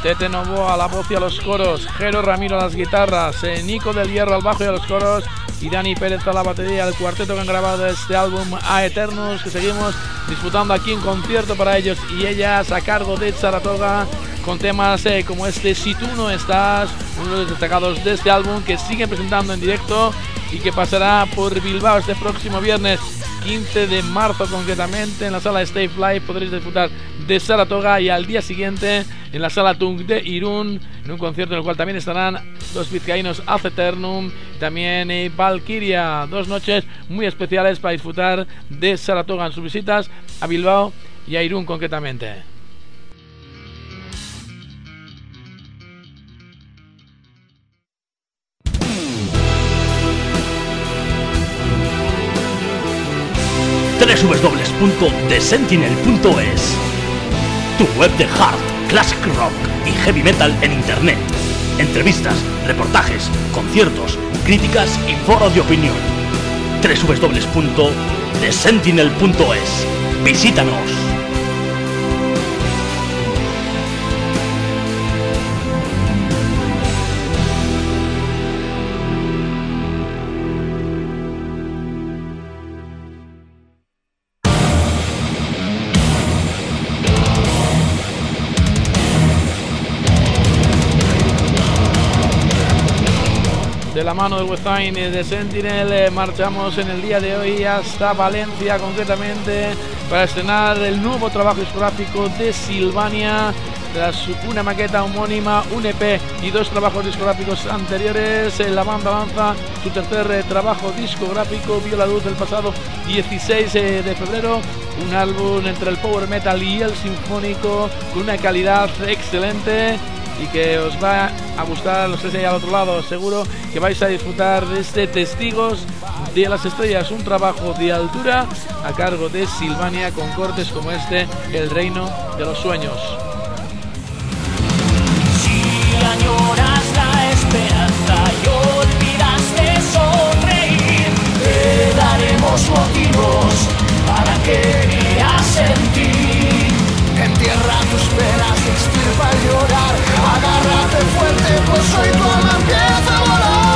Tete Novoa a la voz y a los coros, Jero Ramiro a las guitarras, eh, Nico del Hierro al bajo y a los coros y Dani Pérez a la batería, el cuarteto que han grabado este álbum A Eternus, que seguimos disfrutando aquí en concierto para ellos y ellas a cargo de Saratoga, con temas eh, como este Si tú no estás, uno de los destacados de este álbum, que siguen presentando en directo y que pasará por Bilbao este próximo viernes quince de marzo concretamente en la sala Stay Fly. Podréis disfrutar de Saratoga y al día siguiente en la sala Tung de Irún, en un concierto en el cual también estarán los vizcaínos Ad Eternum, también eh, Valkyria. Dos noches muy especiales para disfrutar de Saratoga en sus visitas a Bilbao y a Irún concretamente. doble u doble u doble u punto the sentinel punto es, tu web de hard, classic rock y heavy metal en internet. Entrevistas, reportajes, conciertos, críticas y foros de opinión. doble u doble u doble u punto the sentinel punto es. Visítanos. De la mano del Westside de Sentinel eh, marchamos en el día de hoy hasta Valencia concretamente para estrenar el nuevo trabajo discográfico de Sylvania. Tras una maqueta homónima, un E P y dos trabajos discográficos anteriores, eh, la banda lanza su tercer eh, trabajo discográfico, vio la luz el pasado dieciséis eh, de febrero, un álbum entre el power metal y el sinfónico con una calidad excelente y que os va a gustar. Los que estéis al otro lado, seguro que vais a disfrutar de este Testigos de las Estrellas, un trabajo de altura a cargo de Sylvania, con cortes como este, El Reino de los Sueños. Si añoras la esperanza y olvidas de sonreír, te daremos motivos para que creas en ti. Entierra tus penas, extirpa el llorar, agárrate fuerte, pues hoy tu alma empieza a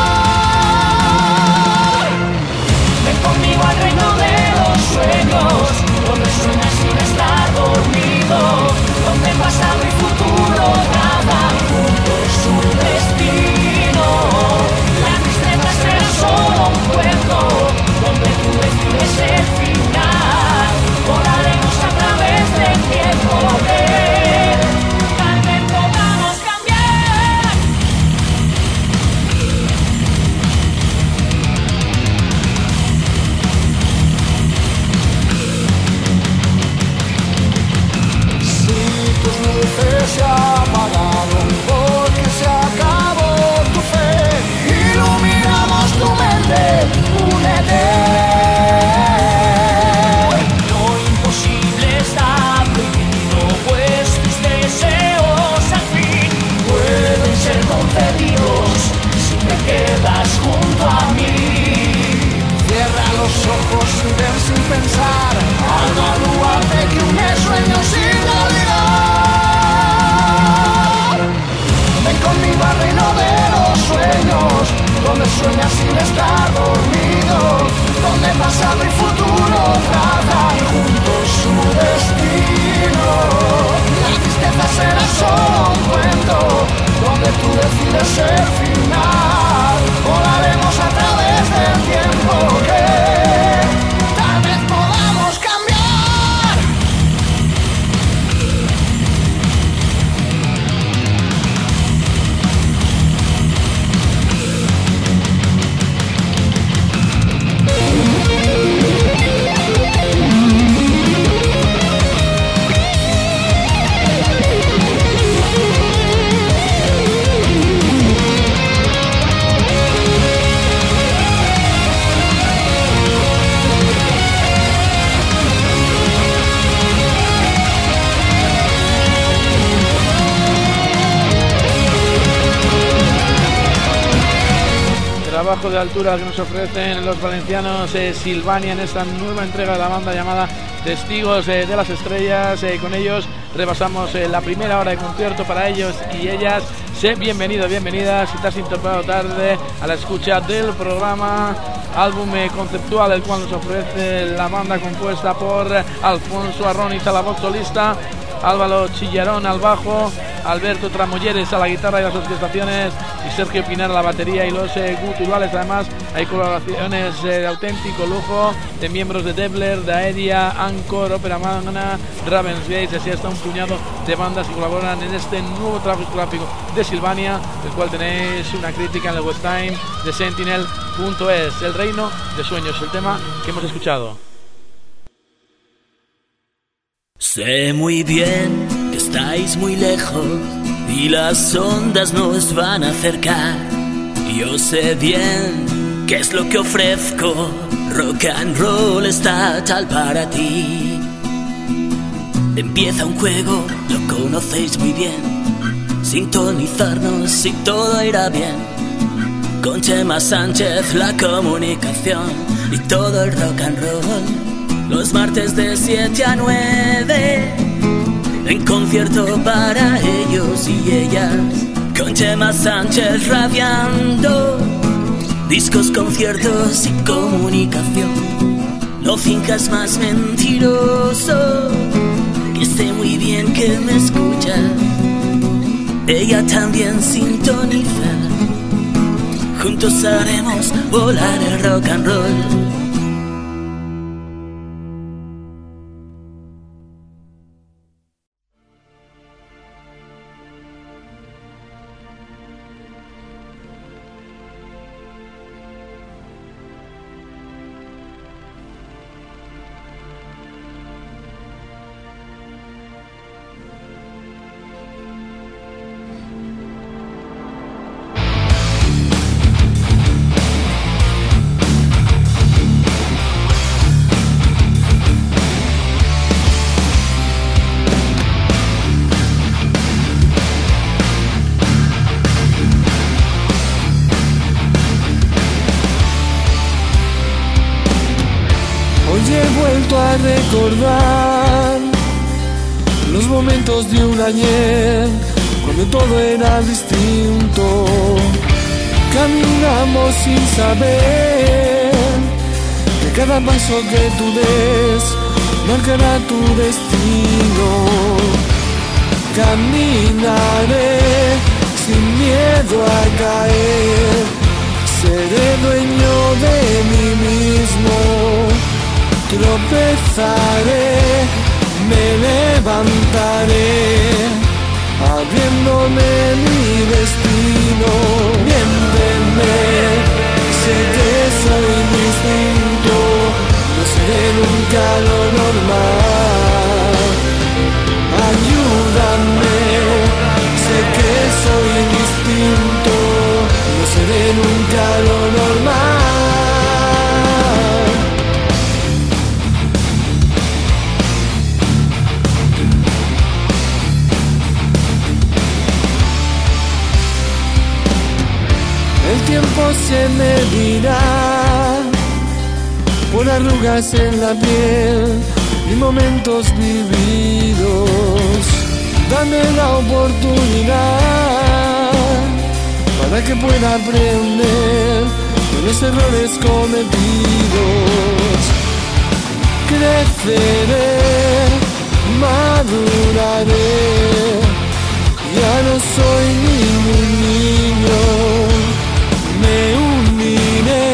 volar. Ven conmigo al reino de los sueños, donde sueñas sin estar dormido, donde pasado y futuro trazan juntos su destino. La tristeza será solo un cuento, donde tú decides el final. Volaremos a través del tiempo que tal vez podamos cambiar. Si tus luces se apagaron porque se acabó tu fe, iluminamos tu mente, únete. Si te quedas junto a mí, Cierra los ojos y ven sin pensar al baluarte que une sueños sin realidad. Ven conmigo al reino de los sueños, donde sueñas sin estar dormido, donde pasado y futuro trazan juntos su destino. La tristeza será solo un cuento, donde tú decides el final. Volaremos a través del tiempo que tal vez podamos cambiar. Trabajo de altura que nos ofrecen los valencianos eh, Sylvania en esta nueva entrega de la banda llamada Testigos eh, de las Estrellas. Eh, con ellos repasamos eh, la primera hora de concierto para ellos y ellas. Sé bienvenido, bienvenida si te has incorporado tarde a la escucha del programa. Álbum eh, conceptual el cual nos ofrece la banda compuesta por Alfonso Arroniz a la voz solista, Álvaro Chillarón al bajo, Alberto Tramolleres a la guitarra y las orquestaciones y Sergio Pinar a la batería y los eh, guturales. Además hay colaboraciones eh, de auténtico lujo de miembros de Debler, de Aedia, Anchor, Opera Magna, Ravensgate. Así está un puñado de bandas que colaboran en este nuevo trabajo discográfico de Sylvania, del cual tenéis una crítica en el webtime de Sentinel punto es. El reino de sueños, el tema que hemos escuchado. Sé muy bien que estáis muy lejos y las ondas nos van a acercar. Yo sé bien qué es lo que ofrezco, rock and roll está tal para ti. Empieza un juego, lo conocéis muy bien, sintonizarnos y todo irá bien. Con Chema Sánchez la comunicación y todo el rock and roll. Los martes de siete a nueve, en concierto para ellos y ellas, con Chema Sánchez radiando, discos, conciertos y comunicación. No finjas más mentiroso, que sé muy bien que me escuchas. Ella también sintoniza, juntos haremos volar el rock and roll. A recordar los momentos de un ayer, cuando todo era distinto. Caminamos sin saber que cada paso que tú des marcará tu destino. Caminaré sin miedo a caer, seré dueño de mí mismo. Tropezaré, me levantaré, abriéndome mi destino. Miénteme, sé que soy distinto, no seré nunca lo normal. Ayúdame, sé que soy distinto, no seré nunca lo normal. El tiempo se medirá por arrugas en la piel y momentos vividos. Dame la oportunidad para que pueda aprender de los errores cometidos. Creceré, maduraré, ya no soy ningún niño. Me uniré,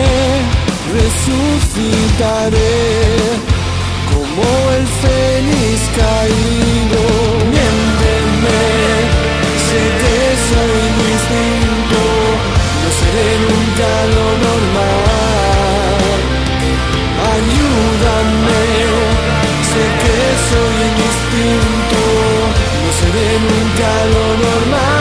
resucitaré como el fénix caído. Miénteme, sé que soy distinto, no seré nunca lo normal. Ayúdame, sé que soy distinto, no seré nunca lo normal.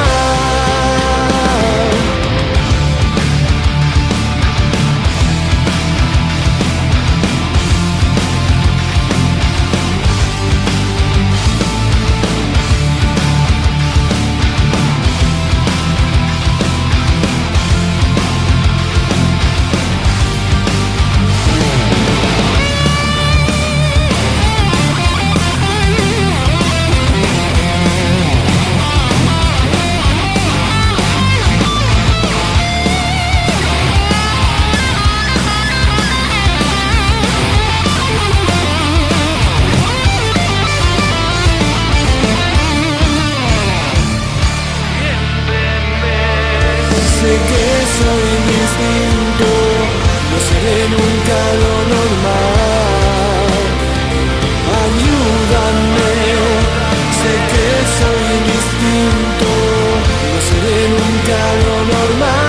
soy distinto, no seré nunca lo normal. Ayúdame, sé que soy distinto, no seré nunca lo normal.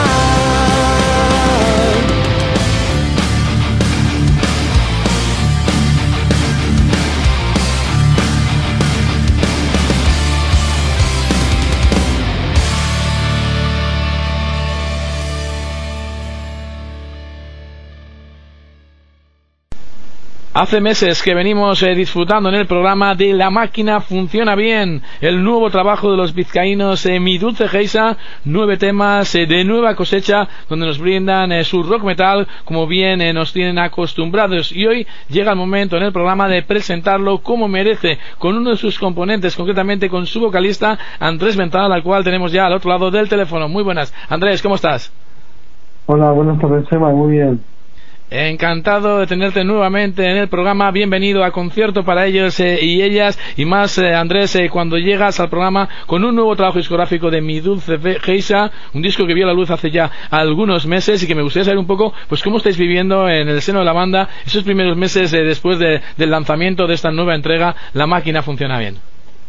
Hace meses que venimos eh, disfrutando en el programa de La Máquina Funciona Bien, el nuevo trabajo de los vizcaínos eh, Mi Dulce Geisa, nueve temas eh, de nueva cosecha donde nos brindan eh, su rock metal como bien eh, nos tienen acostumbrados, y hoy llega el momento en el programa de presentarlo como merece, con uno de sus componentes, concretamente con su vocalista Andrés Vental, al cual tenemos ya al otro lado del teléfono. Muy buenas, Andrés, ¿cómo estás? Hola, buenas tardes, Seba, muy bien. Encantado de tenerte nuevamente en el programa. Bienvenido a Concierto para ellos eh, y ellas, y más eh, Andrés, eh, cuando llegas al programa con un nuevo trabajo discográfico de Mi Dulce Geisa, un disco que vio la luz hace ya algunos meses, y que me gustaría saber un poco pues cómo estáis viviendo en el seno de la banda esos primeros meses eh, después de, del lanzamiento de esta nueva entrega, La Máquina Funciona Bien.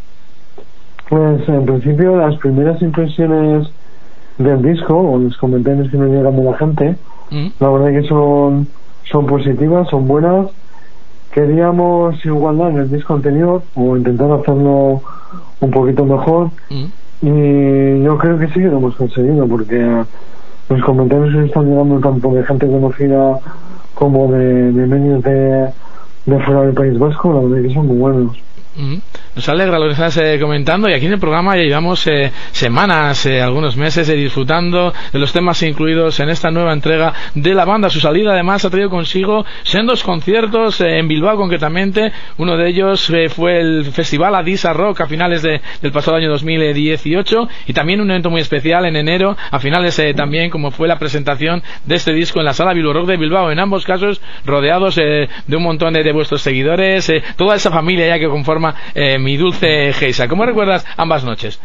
Pues en principio las primeras impresiones del disco, o los comentarios que nos llegan de la gente, ¿Mm? la verdad que son son positivas, son buenas. Queríamos igualdad en el disco anterior, o intentar hacerlo un poquito mejor, ¿Mm? y yo creo que sí que lo hemos conseguido, porque los comentarios que están llegando tanto de gente conocida como de, de medios de, de fuera del País Vasco, la verdad que son muy buenos. Nos alegra lo que estás eh, comentando, y aquí en el programa ya llevamos eh, semanas, eh, algunos meses eh, disfrutando de los temas incluidos en esta nueva entrega de la banda. Su salida además ha traído consigo sendos conciertos eh, en Bilbao concretamente. Uno de ellos eh, fue el Festival Adisa Rock a finales de, del pasado año dos mil dieciocho, y también un evento muy especial en enero a finales eh, también, como fue la presentación de este disco en la Sala Bilbo Rock de Bilbao, en ambos casos rodeados eh, de un montón de, de vuestros seguidores, eh, toda esa familia ya que conforma eh, Mi Dulce Geisa. ¿Cómo recuerdas ambas noches?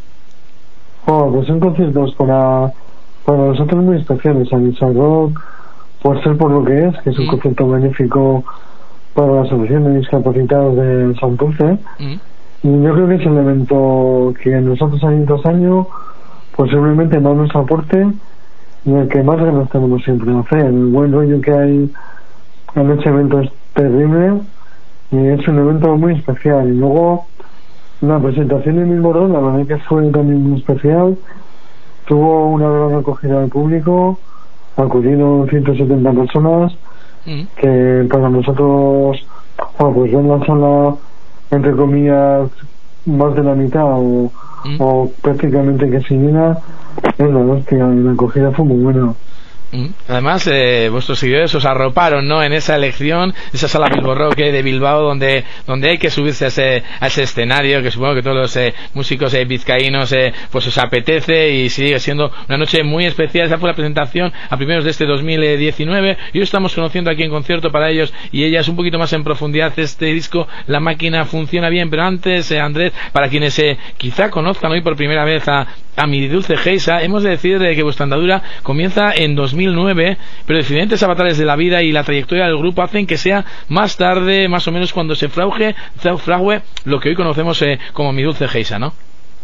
Oh, pues son conciertos para, para nosotros muy especiales. Adisa Rock, por ser por lo que es, que es un mm. concierto benéfico para la Asociación de Discapacitados de Santurce, mm. y yo creo que es el evento que nosotros año tras año posiblemente más nos aporte, y el que más ganas tenemos siempre de hacer. El buen rollo que hay en ese evento es terrible, y es un evento muy especial. Y luego la presentación de Bilbo Rock, la verdad que fue también muy especial. Tuvo una gran acogida del público, acudieron ciento setenta personas, mm. que para nosotros, bueno, pues ven la sala entre comillas más de la mitad o, mm. o prácticamente que se llena, es la hostia, y la acogida fue muy buena. Además, eh, vuestros seguidores os arroparon, ¿no?, en esa elección, esa sala Bilbo Rock de Bilbao, donde donde hay que subirse a ese, a ese escenario, que supongo que todos los eh, músicos eh, vizcaínos eh, pues os apetece, y sigue siendo una noche muy especial. Esa fue la presentación a primeros de este dos mil diecinueve, y hoy estamos conociendo aquí en Concierto para ellos y ellas un poquito más en profundidad este disco, La Máquina Funciona Bien. Pero antes, eh, Andrés, para quienes eh, quizá conozcan hoy por primera vez a, a Mi Dulce Geisa, hemos de decir eh, que vuestra andadura comienza en dos mil nueve, pero diferentes avatares de la vida y la trayectoria del grupo hacen que sea más tarde, más o menos, cuando se frauge, se frague lo que hoy conocemos eh, como Mi Dulce Geisa, ¿no?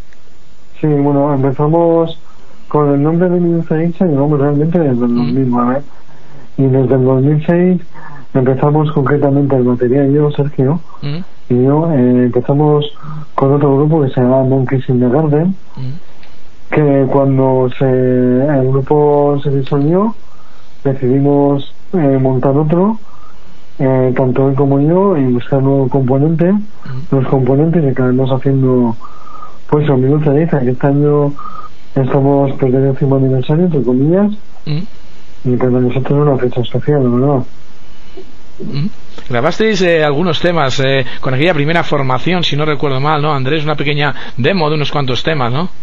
Sí, bueno, empezamos con el nombre de Mi Dulce Geisa, llevamos realmente desde el dos mil nueve, mm. y desde el dos mil seis empezamos concretamente el batería y yo, Sergio, mm. y yo eh, empezamos con otro grupo que se llama Monkeys in the Garden, mm. que cuando se, el grupo se disolvió, decidimos eh, montar otro, eh, tanto él como yo, y buscar nuevos componentes, mm. los componentes, y acabamos haciendo pues Mi Dulce Geisa, que este año estamos por el décimo aniversario, entre comillas, mm. y para nosotros es una fecha especial, la verdad. Mm. Grabasteis eh, algunos temas eh, con aquella primera formación, si no recuerdo mal, ¿no, Andrés? Una pequeña demo de unos cuantos temas, ¿no?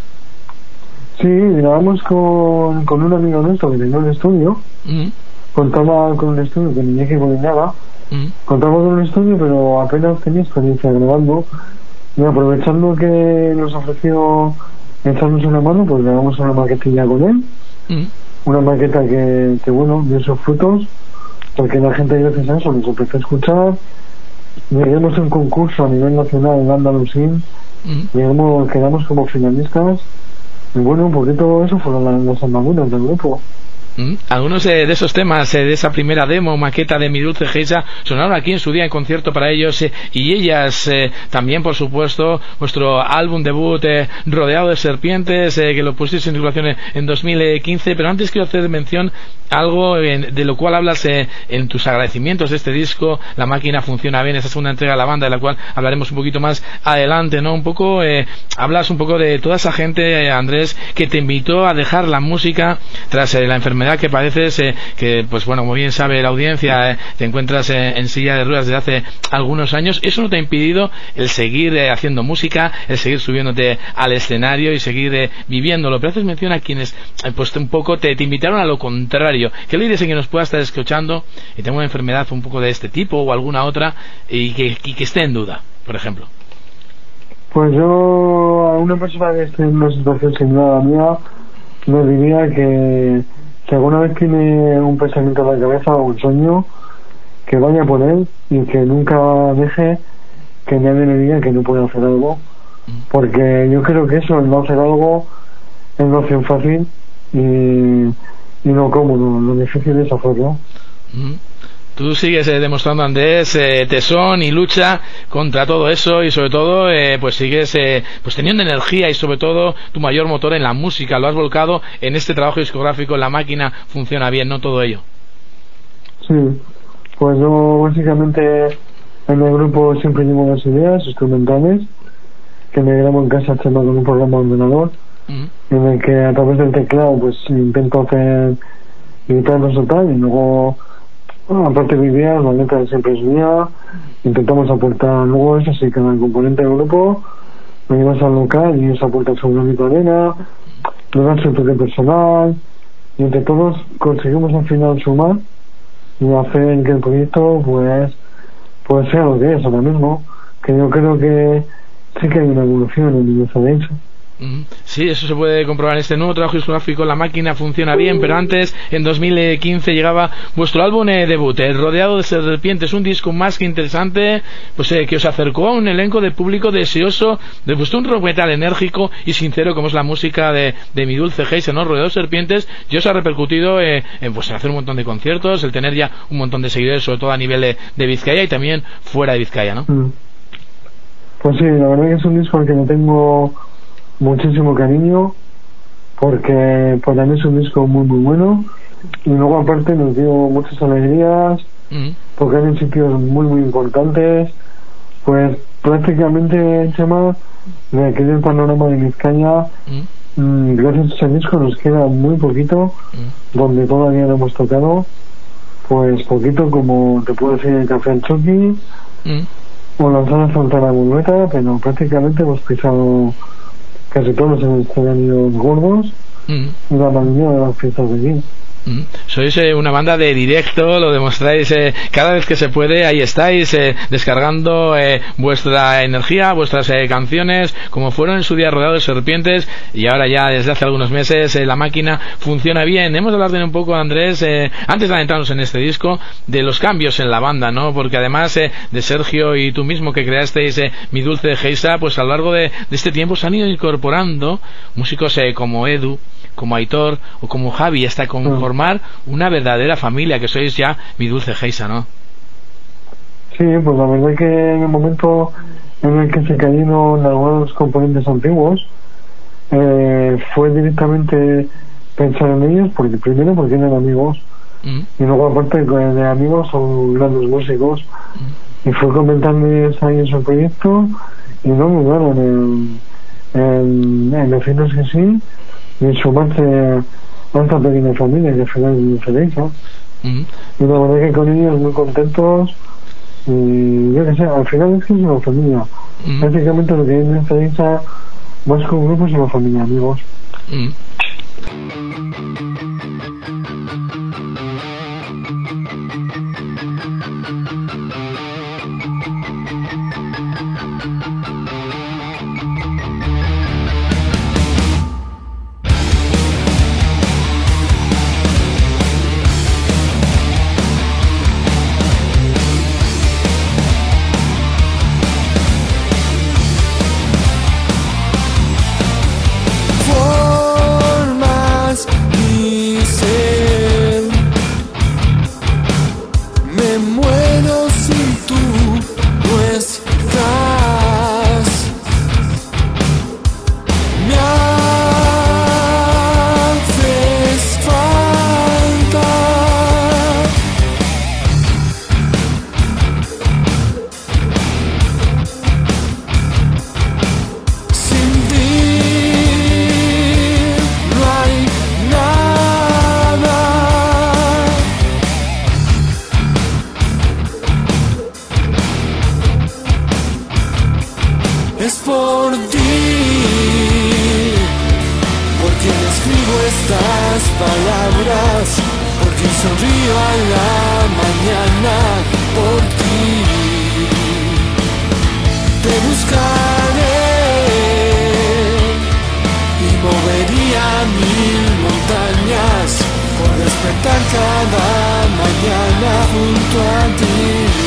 Sí, grabamos con, con un amigo nuestro que tenía un estudio, mm. contaba con un estudio, con Iñaki Bolinaga, mm. contaba con un estudio, pero apenas tenía experiencia grabando, y aprovechando que nos ofreció echarnos una mano, pues grabamos una maquetilla con él, mm. una maqueta que, que bueno, dio sus frutos, porque la gente gracias a eso nos empezó a escuchar. Llegamos a un concurso a nivel nacional en Andalusín, mm. llegamos, quedamos como finalistas, y bueno, un poquito eso fueron las, las andalunas del grupo. ¿Mm? Algunos eh, de esos temas eh, de esa primera demo, maqueta de Mi Dulce Geisa, sonaron aquí en su día en concierto para ellos eh, y ellas. Eh, también, por supuesto, vuestro álbum debut, eh, Rodeado de Serpientes, eh, que lo pusisteis en circulación en dos mil quince. Pero antes quiero hacer mención a algo eh, de lo cual hablas eh, en tus agradecimientos de este disco, La Máquina Funciona Bien, esa segunda entrega de la banda, de la cual hablaremos un poquito más adelante, ¿no? Un poco, eh, hablas un poco de toda esa gente, eh, Andrés, que te invitó a dejar la música tras eh, la enfermedad que padeces, eh, que pues bueno, como bien sabe la audiencia, eh, te encuentras eh, en silla de ruedas desde hace algunos años. Eso no te ha impedido el seguir eh, haciendo música, el seguir subiéndote al escenario y seguir eh, viviéndolo. Pero haces mención a quienes eh, pues un poco te, te invitaron a lo contrario. ¿Qué le dices a quien nos pueda estar escuchando y tenga una enfermedad un poco de este tipo o alguna otra y que, y que esté en duda, por ejemplo? Pues yo, a una persona que esté en una situación similar a la mía, le diría que si alguna vez tiene un pensamiento en la cabeza o un sueño, que vaya por él y que nunca deje que nadie le diga que no puede hacer algo, porque yo creo que eso, el no hacer algo, es una opción fácil y, y no cómodo, lo difícil es hacerlo. Mm. Tú sigues eh, demostrando, Andrés, eh, tesón y lucha contra todo eso y sobre todo eh, pues sigues eh, pues teniendo energía y sobre todo tu mayor motor en la música. Lo has volcado en este trabajo discográfico, La Máquina Funciona Bien, ¿no? Todo ello. Sí, pues yo básicamente en el grupo siempre llevo las ideas instrumentales que me grabo en casa con un programa de ordenador, mm. en el que a través del teclado pues intento hacer guitarras o tal, y luego bueno, aparte de ideas, la letra siempre es mía, intentamos aportar luego eso sí, cada componente del grupo me llevas al local y eso aporta su granito de arena, le das su toque personal y entre todos conseguimos al final sumar y hacer que el proyecto pues pues sea lo que es ahora mismo, que yo creo que sí que hay una evolución en el de eso. Sí, eso se puede comprobar en este nuevo trabajo discográfico, La Máquina Funciona Bien. Pero antes, en dos mil quince llegaba vuestro álbum eh, debut, eh, Rodeado de Serpientes, un disco más que interesante, pues eh, que os acercó a un elenco de público deseoso de pues, un rock metal enérgico y sincero como es la música de, de Mi Dulce Geisa, ¿no? Rodeado de Serpientes, y os ha repercutido eh, en, pues, en hacer un montón de conciertos, el tener ya un montón de seguidores, sobre todo a nivel de, de Vizcaya y también fuera de Vizcaya, ¿no? Mm. Pues sí, la verdad que es un disco al que no tengo muchísimo cariño, porque para mí es un disco muy muy bueno y luego aparte nos dio muchas alegrías, mm. porque en sitios muy muy importantes, pues prácticamente Chema, de aquí del panorama de Vizcaya, mm. mmm, gracias a ese disco nos queda muy poquito, mm. donde todavía no hemos tocado, pues poquito, como te puedo decir, el Café al Choqui, mm. o la Sala Santana Bolueta, pero prácticamente hemos pisado casi todos los escenarios gordos mm. y la mayoría de las fiestas de aquí. Mm. Sois eh, una banda de directo, lo demostráis eh, cada vez que se puede, ahí estáis eh, descargando eh, vuestra energía, vuestras eh, canciones, como fueron en su día Rodeado de Serpientes, y ahora ya desde hace algunos meses eh, La Máquina Funciona Bien. Hemos de hablar de un poco, Andrés, eh, antes de adentrarnos en este disco, de los cambios en la banda, ¿no? Porque además eh, de Sergio y tú mismo que creasteis eh, Mi Dulce Geisa, pues a lo largo de, de este tiempo se han ido incorporando músicos eh, como Edu, como Aitor o como Javi, hasta conformar una verdadera familia, que sois ya Mi Dulce Geisa, ¿no? Sí, pues la verdad que en el momento en el que se cayeron algunos componentes antiguos, eh, fue directamente pensar en ellos, porque primero porque eran amigos, mm. y luego aparte de amigos son grandes músicos, mm. y fue comentarles ahí en su proyecto y no dudaron en, en, en decirnos que sí y en sumarse a esta pequeña familia que al final es muy feliz, ¿no? Mm-hmm. Y la verdad que con ellos muy contentos y yo que sé, al final es que es una familia. Mm-hmm. Prácticamente lo que hay en esta isla más que un grupo es una familia de amigos. Mm-hmm. sonrío a la mañana por ti. Te buscaré y movería mil montañas por despertar cada mañana junto a ti.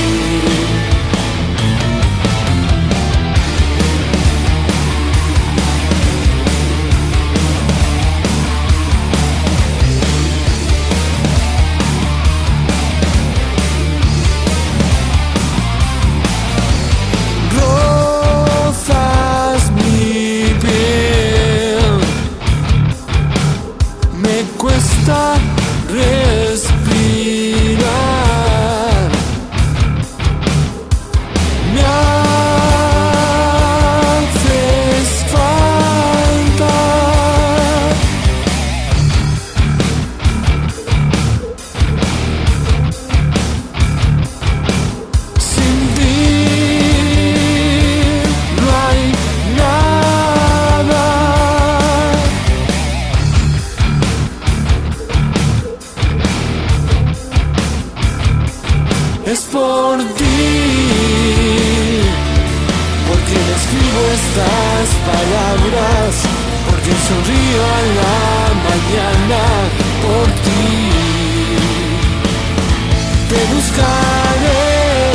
Respirar me haces falta. Sin ti no hay nada. Es por ti, por quien escribo estas palabras, por quien sonrío a la mañana, por ti. Te buscaré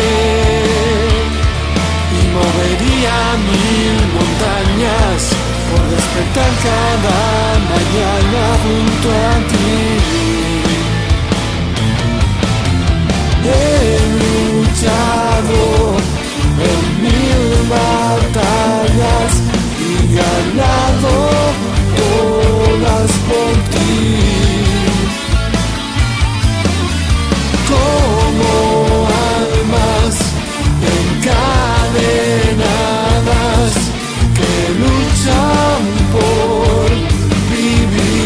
y movería mil montañas por despertar cada mañana junto a ti. He luchado en mil batallas y ganado todas por ti. Como almas encadenadas que luchan por vivir.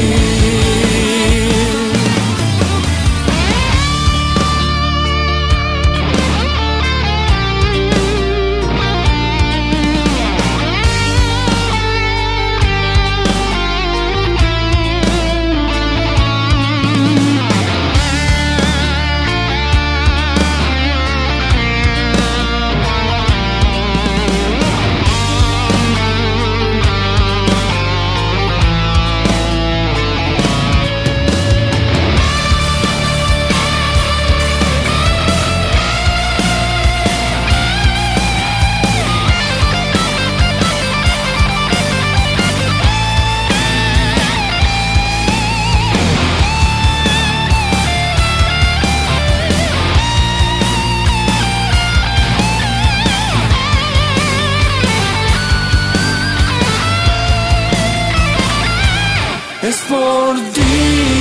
Es por ti.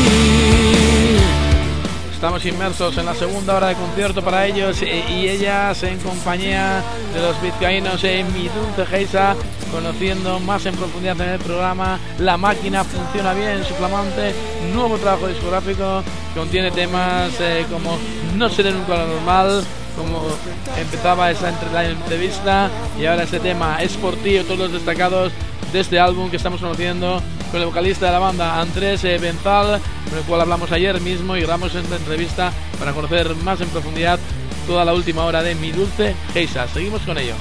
Estamos inmersos en la segunda hora de concierto para ellos y ellas en compañía de los vizcaínos en Mi Dulce Geisa, conociendo más en profundidad en el programa La Máquina Funciona Bien, su flamante nuevo trabajo discográfico. Contiene temas eh, como No seré nunca lo normal, como empezaba esa entre la entrevista, y ahora este tema Es por ti, todos los destacados de este álbum que estamos conociendo con el vocalista de la banda Andrés eh, Benzal, con el cual hablamos ayer mismo y grabamos esta entrevista para conocer más en profundidad toda la última hora de Mi Dulce Geisa. Seguimos con ello.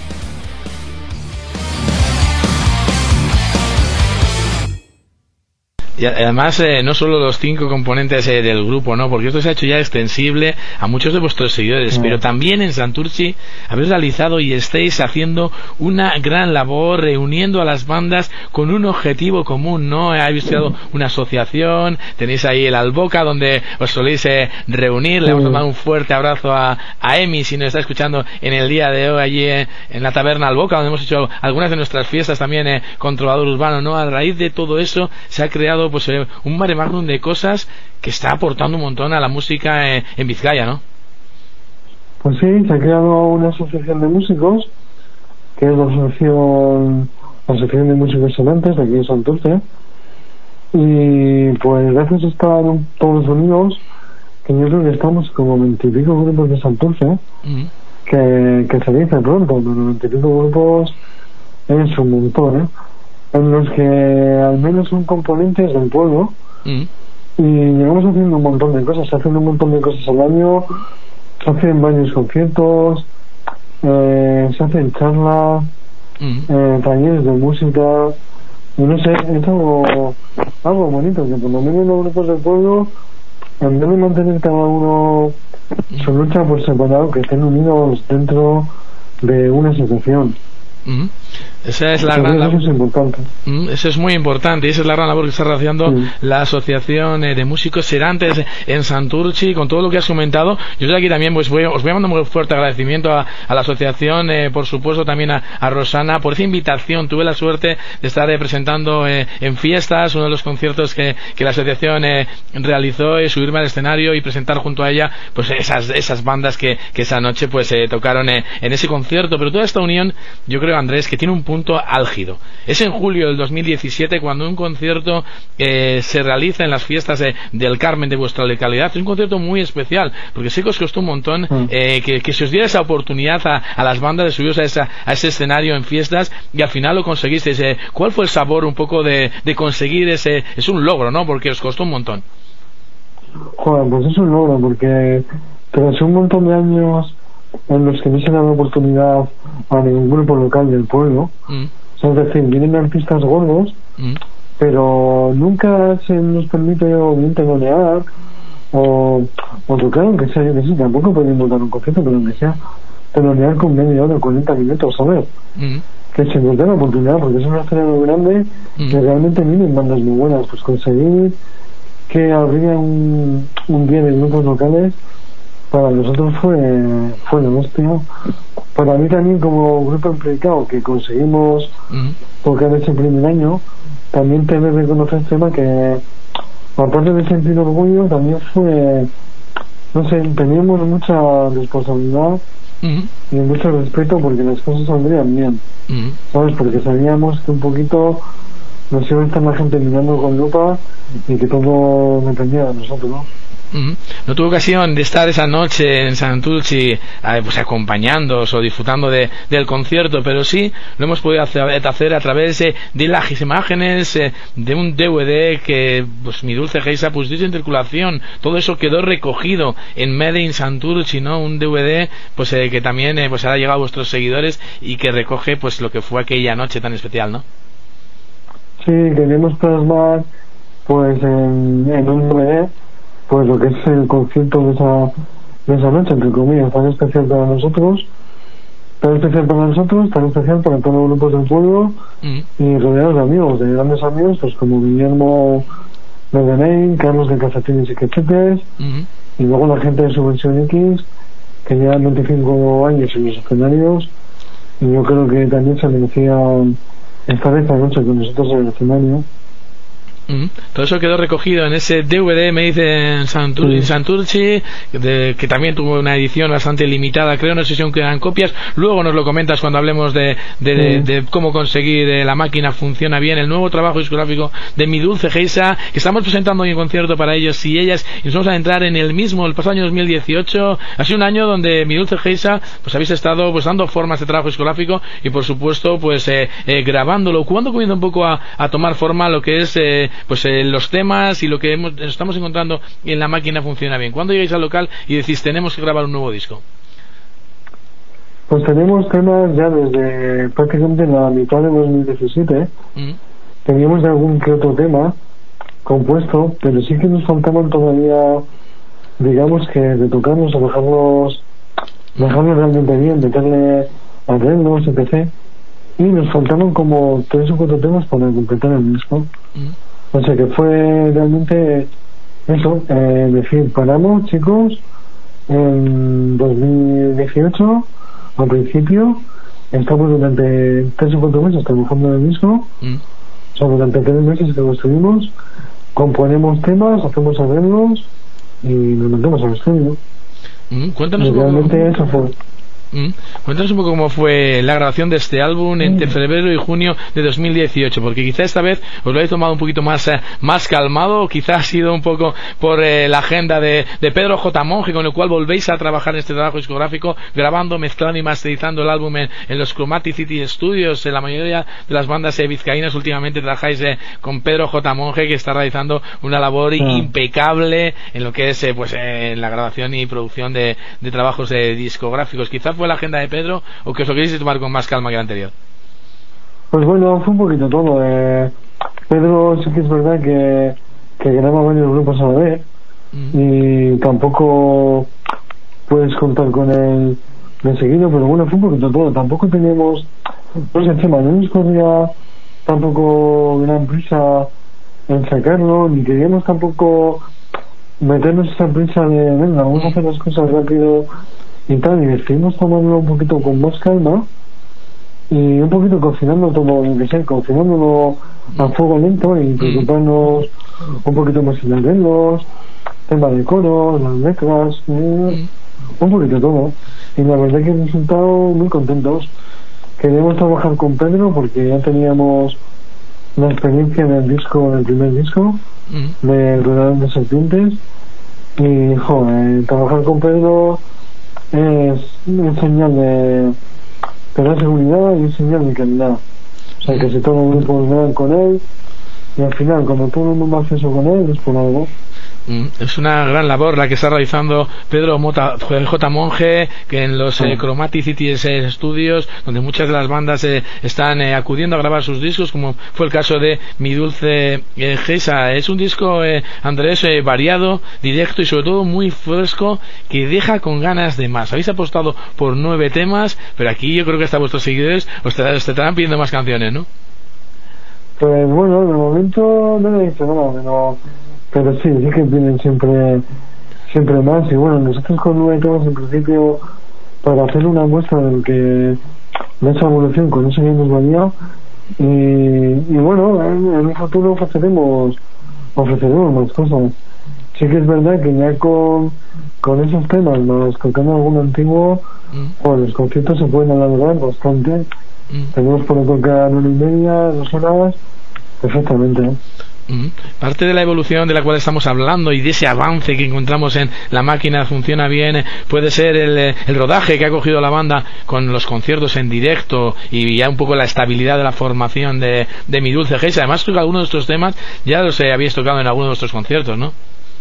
Y además eh, no solo los cinco componentes eh, del grupo, no, porque esto se ha hecho ya extensible a muchos de vuestros seguidores, mm. pero también en Santurtzi habéis realizado y estáis haciendo una gran labor reuniendo a las bandas con un objetivo común, ¿no? Habéis creado una asociación, tenéis ahí el Alboca donde os soléis eh, reunir. Le vamos a dar un fuerte abrazo a, a Emi si nos está escuchando en el día de hoy allí eh, en la taberna Alboca, donde hemos hecho algunas de nuestras fiestas también eh, con Trovador Urbano, ¿no? A raíz de todo eso se ha creado pues eh, un mare magnum de cosas que está aportando un montón a la música eh, en Vizcaya, ¿no? Pues sí, se ha creado una asociación de músicos, que es la asociación, la asociación de músicos sonantes de aquí en Santurce, y pues gracias a estar todos unidos, que yo creo que estamos como veintipico grupos de Santurce, uh-huh. que, que se dice pronto, pero veintipico grupos es un montón, ¿eh? En los que al menos son componentes del pueblo, mm. y llegamos haciendo un montón de cosas, haciendo un montón de cosas al año, se hacen varios conciertos, eh, se hacen charlas, mm. eh, talleres de música, y no sé, es algo, algo bonito, que por lo menos los grupos del pueblo, en vez de mantener cada uno su lucha por separado, que estén unidos dentro de una asociación. Mm. Esa es la gran labor. Eso es importante. Mm, eso es muy importante y esa es la gran labor que está realizando sí. la Asociación eh, de Músicos Serantes en Santurtzi. Con todo lo que has comentado, yo desde aquí también pues voy, os voy a mandar un muy fuerte agradecimiento a, a la asociación, eh, por supuesto también a, a Rosana por esa invitación. Tuve la suerte de estar eh, presentando eh, en fiestas uno de los conciertos que, que la asociación eh, realizó, y eh, subirme al escenario y presentar junto a ella pues esas, esas bandas que, que esa noche pues eh, tocaron eh, en ese concierto. Pero toda esta unión, yo creo, Andrés, que tiene un punto álgido. Es en julio del dos mil diecisiete cuando un concierto eh, se realiza en las fiestas de, del Carmen de vuestra localidad. Es un concierto muy especial porque sé que os costó un montón eh, que, que se os diera esa oportunidad a, a las bandas de subiros a, esa, a ese escenario en fiestas, y al final lo conseguisteis. Eh, ¿Cuál fue el sabor un poco de, de conseguir ese? Es un logro, ¿no? Porque os costó un montón. Joder, pues es un logro porque tras un montón de años en los que no se da la oportunidad a ningún grupo local del pueblo, mm. o sea, es decir, vienen artistas gordos, mm. pero nunca se nos permite o bien telonear o, o tocar, aunque sea, yo que sí, tampoco podemos dar un concierto, pero aunque sea telonear con media hora, cuarenta minutos, ¿sabes? Mm. Que se nos dé la oportunidad, porque es una escena muy grande, mm. que realmente vienen bandas muy buenas. Pues conseguir que habría un, un día de grupos locales para nosotros fue fue la hostia. Para mí también, como grupo implicado que conseguimos mm. tocar ese primer año, también te debe reconocer el tema que, aparte de sentir orgullo, también fue, no sé, teníamos mucha responsabilidad mm. y mucho respeto porque las cosas saldrían bien, mm. ¿sabes? Porque sabíamos que un poquito nos iba a estar la gente mirando con lupa y que todo dependía de nosotros, ¿no? Uh-huh. No tuve ocasión de estar esa noche en Santurtzi eh, pues acompañándoos o disfrutando de, del concierto, pero sí lo hemos podido hacer, hacer a través eh, de las imágenes eh, de un D V D que pues mi dulce Geisa pues dice en circulación. Todo eso quedó recogido en Made in Santurtzi, ¿no? Un D V D pues eh, que también eh, pues ha llegado a vuestros seguidores y que recoge pues lo que fue aquella noche tan especial, ¿no? Sí, queremos plasmar pues en, en un D V D pues lo que es el concierto de esa de esa noche, entre comillas, tan especial para nosotros, tan especial para nosotros, tan especial para todos los grupos del pueblo, mm. y rodeados de amigos, de grandes amigos, pues como Guillermo de Benay, Carlos de Casatines y Quechetes, mm. y luego la gente de Subvención X, que llevan veinticinco años en los escenarios, y yo creo que también se merecía estar esta noche con nosotros en el escenario. Mm. Todo eso quedó recogido en ese D V D, me dicen Santurtzi, sí. Santurtzi de, que también tuvo una edición bastante limitada, creo, no sé si aún quedan copias. Luego nos lo comentas cuando hablemos de, de, de, sí. de cómo conseguir eh, la máquina funciona bien, el nuevo trabajo discográfico de mi dulce Geisa, que estamos presentando hoy en concierto para ellos y ellas, y nos vamos a entrar en el mismo, el pasado año dos mil dieciocho. Ha sido un año donde mi dulce Geisa pues habéis estado pues dando forma a este trabajo discográfico y por supuesto pues eh, eh, grabándolo, cuando comienza un poco a, a tomar forma lo que es eh, pues eh, los temas y lo que hemos, estamos encontrando en la máquina funciona bien. ¿Cuándo llegáis al local y decís tenemos que grabar un nuevo disco? Pues tenemos temas ya desde prácticamente la mitad de dos mil diecisiete. Mm. Teníamos algún que otro tema compuesto, pero sí que nos faltaban todavía, digamos que de tocarnos, a dejarlos dejarlos realmente bien, meterle arreglos, etcétera. Y nos faltaban como tres o cuatro temas para completar el disco. Mm. O sea que fue realmente eso, eh, decir, paramos, chicos, en dos mil dieciocho, al principio, estamos durante tres o cuatro meses trabajando en el disco, mm. o sea, durante tres meses que lo estuvimos, componemos temas, hacemos arreglos y nos metemos al estudio. Mm, cuéntanos y realmente eso fue. Mm. Cuéntanos un poco cómo fue la grabación de este álbum entre febrero y junio de dos mil dieciocho, porque quizá esta vez os lo habéis tomado un poquito más eh, más calmado, quizá ha sido un poco por eh, la agenda de, de Pedro J. Monge, con el cual volvéis a trabajar en este trabajo discográfico, grabando, mezclando y masterizando el álbum en, en los Chromaticity Studios. En la mayoría de las bandas eh, vizcaínas últimamente trabajáis eh, con Pedro J. Monge, que está realizando una labor mm. impecable en lo que es eh, pues eh, la grabación y producción de, de trabajos eh, discográficos. Quizá fue la agenda de Pedro, o que os lo queréis tomar con más calma que el anterior. Pues bueno, fue un poquito todo. Eh, Pedro sí que es verdad que, que graba varios grupos a la vez mm. y tampoco puedes contar con él de seguido, pero bueno, fue un poquito todo. Tampoco teníamos, no sé, encima no nos corría tampoco gran prisa en sacarlo, ni queríamos tampoco meternos esa prisa de, venga, vamos a hacer las cosas rápido y tal, y decidimos tomarlo un poquito con más calma y un poquito cocinando todo lo que sea, cocinándolo a fuego lento y preocuparnos un poquito más en arreglos, tema de coros, las letras, eh, un poquito todo. Y la verdad que hemos resultado muy contentos. Queríamos trabajar con Pedro porque ya teníamos la experiencia del disco, del primer disco mm. de Rodador de Serpientes, y joder, trabajar con Pedro es un señal de, de la seguridad y un señal de calidad. O sea, que si todo el grupo vean con él, y al final, como todo el mundo hace eso con él, es por algo. Mm, es una gran labor la que está realizando Pedro Mota, J. Monge, que en los eh, Chromaticity Studios, donde muchas de las bandas eh, están eh, acudiendo a grabar sus discos, como fue el caso de Mi Dulce eh, Geisa. Es un disco, eh, Andrés, eh, variado, directo y sobre todo muy fresco, que deja con ganas de más. Habéis apostado por nueve temas, pero aquí yo creo que hasta vuestros seguidores os, te, os te estarán pidiendo más canciones, ¿no? Pues bueno, de momento no le he dicho nada, pero... pero sí, sí que piden siempre siempre más. Y bueno, nosotros con nueve temas en principio, para hacer una muestra de lo que de esa evolución con eso que nos valía, y, y bueno, en, en un futuro ofreceremos ofreceremos más cosas. Sí que es verdad que ya con con esos temas, más tocando algún antiguo, mm. bueno, los conciertos se pueden alargar bastante. mm. Tenemos por tocar una y media, dos horas perfectamente. Mm. Parte de la evolución de la cual estamos hablando y de ese avance que encontramos en La Máquina Funciona Bien puede ser el, el rodaje que ha cogido la banda con los conciertos en directo y ya un poco la estabilidad de la formación de, de Mi Dulce Geisa. Además, creo que algunos de estos temas ya los eh, habéis tocado en algunos de vuestros conciertos, ¿no?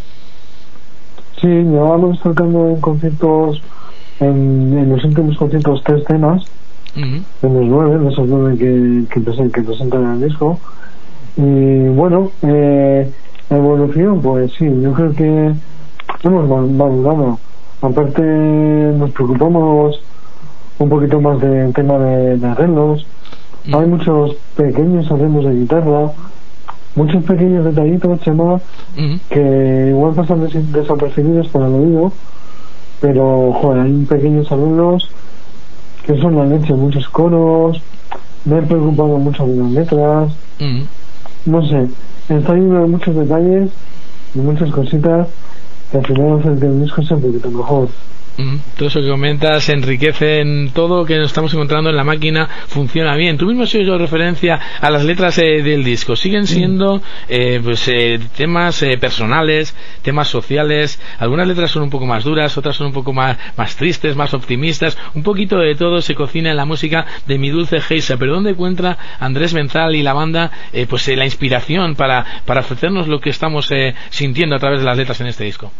Sí, llevamos tocando en conciertos, en, en los últimos conciertos, tres temas, mm-hmm. en los nueve, de esos nueve que, que, presen, que presentan en el disco. Y bueno, eh, evolución, pues sí, yo creo que hemos madurado. Aparte, nos preocupamos un poquito más del tema de, de arreglos. Mm. Hay muchos pequeños arreglos de guitarra, muchos pequeños detallitos, Chema, mm. que igual pasan des desapercibidos para el oído, pero joder, hay pequeños arreglos que son la leche, muchos coros. Me he preocupado mucho de las letras. Mm. No sé, está lleno de muchos detalles y muchas cositas que al final hacen que el disco sea un poquito mejor. Mm, todo eso que comentas enriquece en todo lo que nos estamos encontrando en La Máquina Funciona Bien. Tú mismo has hecho referencia a las letras eh, del disco. Siguen siendo mm. eh, pues eh, temas eh, personales, temas sociales. Algunas letras son un poco más duras, otras son un poco más, más tristes, más optimistas. Un poquito de todo se cocina en la música de Mi Dulce Geisa. Pero ¿dónde encuentra Andrés Benzal y la banda eh, pues eh, la inspiración para, para ofrecernos lo que estamos eh, sintiendo a través de las letras en este disco?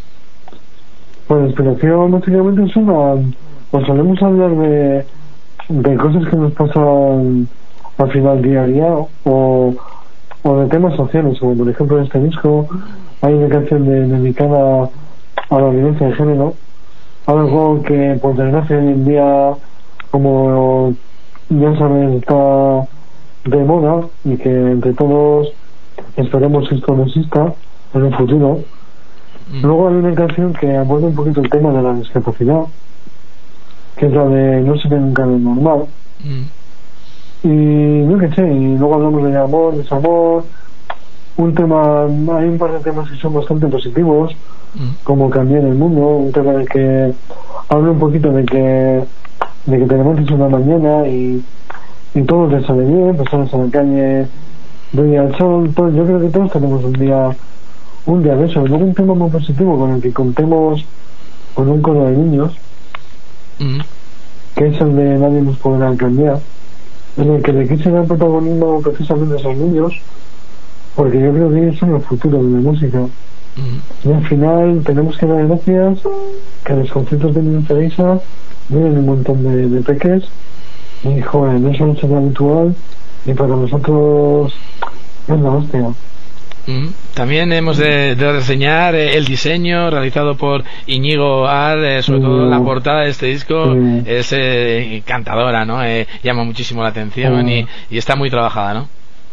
Pues la inspiración básicamente es una, pues solemos hablar de, de cosas que nos pasan al final día a día, o, o de temas sociales, como por ejemplo en este disco hay una canción de, dedicada a la violencia de género, algo que por desgracia hoy en día, como ya sabes, está de moda, y que entre todos esperemos que esto no exista en un futuro. Mm. Luego hay una canción que aborda un poquito el tema de la discapacidad, que es la de No se ve nunca de normal. Mm. Y yo qué sé, y luego hablamos de amor, desamor, un tema, hay un par de temas que son bastante positivos, mm. como cambiar el mundo, un tema de que habla un poquito de que de que te levantes una mañana y, y todo te sale bien, personas en la calle, brilla el sol, todo, yo creo que todos tenemos un día un día de eso. Luego un tema muy positivo con el que contemos con un coro de niños, mm. que es el de Nadie nos podrá cambiar, en el que le quise dar protagonismo precisamente a esos niños, porque yo creo que ellos son el futuro de la música. Mm. Y al final tenemos que dar gracias que a los conciertos de Niños Teresa vienen un montón de, de peques, y joder, eso no será habitual, y para nosotros es la hostia. Mm. También hemos de, de reseñar eh, el diseño realizado por Íñigo Ar, eh, sobre mm. todo la portada de este disco, mm. es eh, encantadora, ¿no? Eh, llama muchísimo la atención mm. y, y está muy trabajada, ¿no?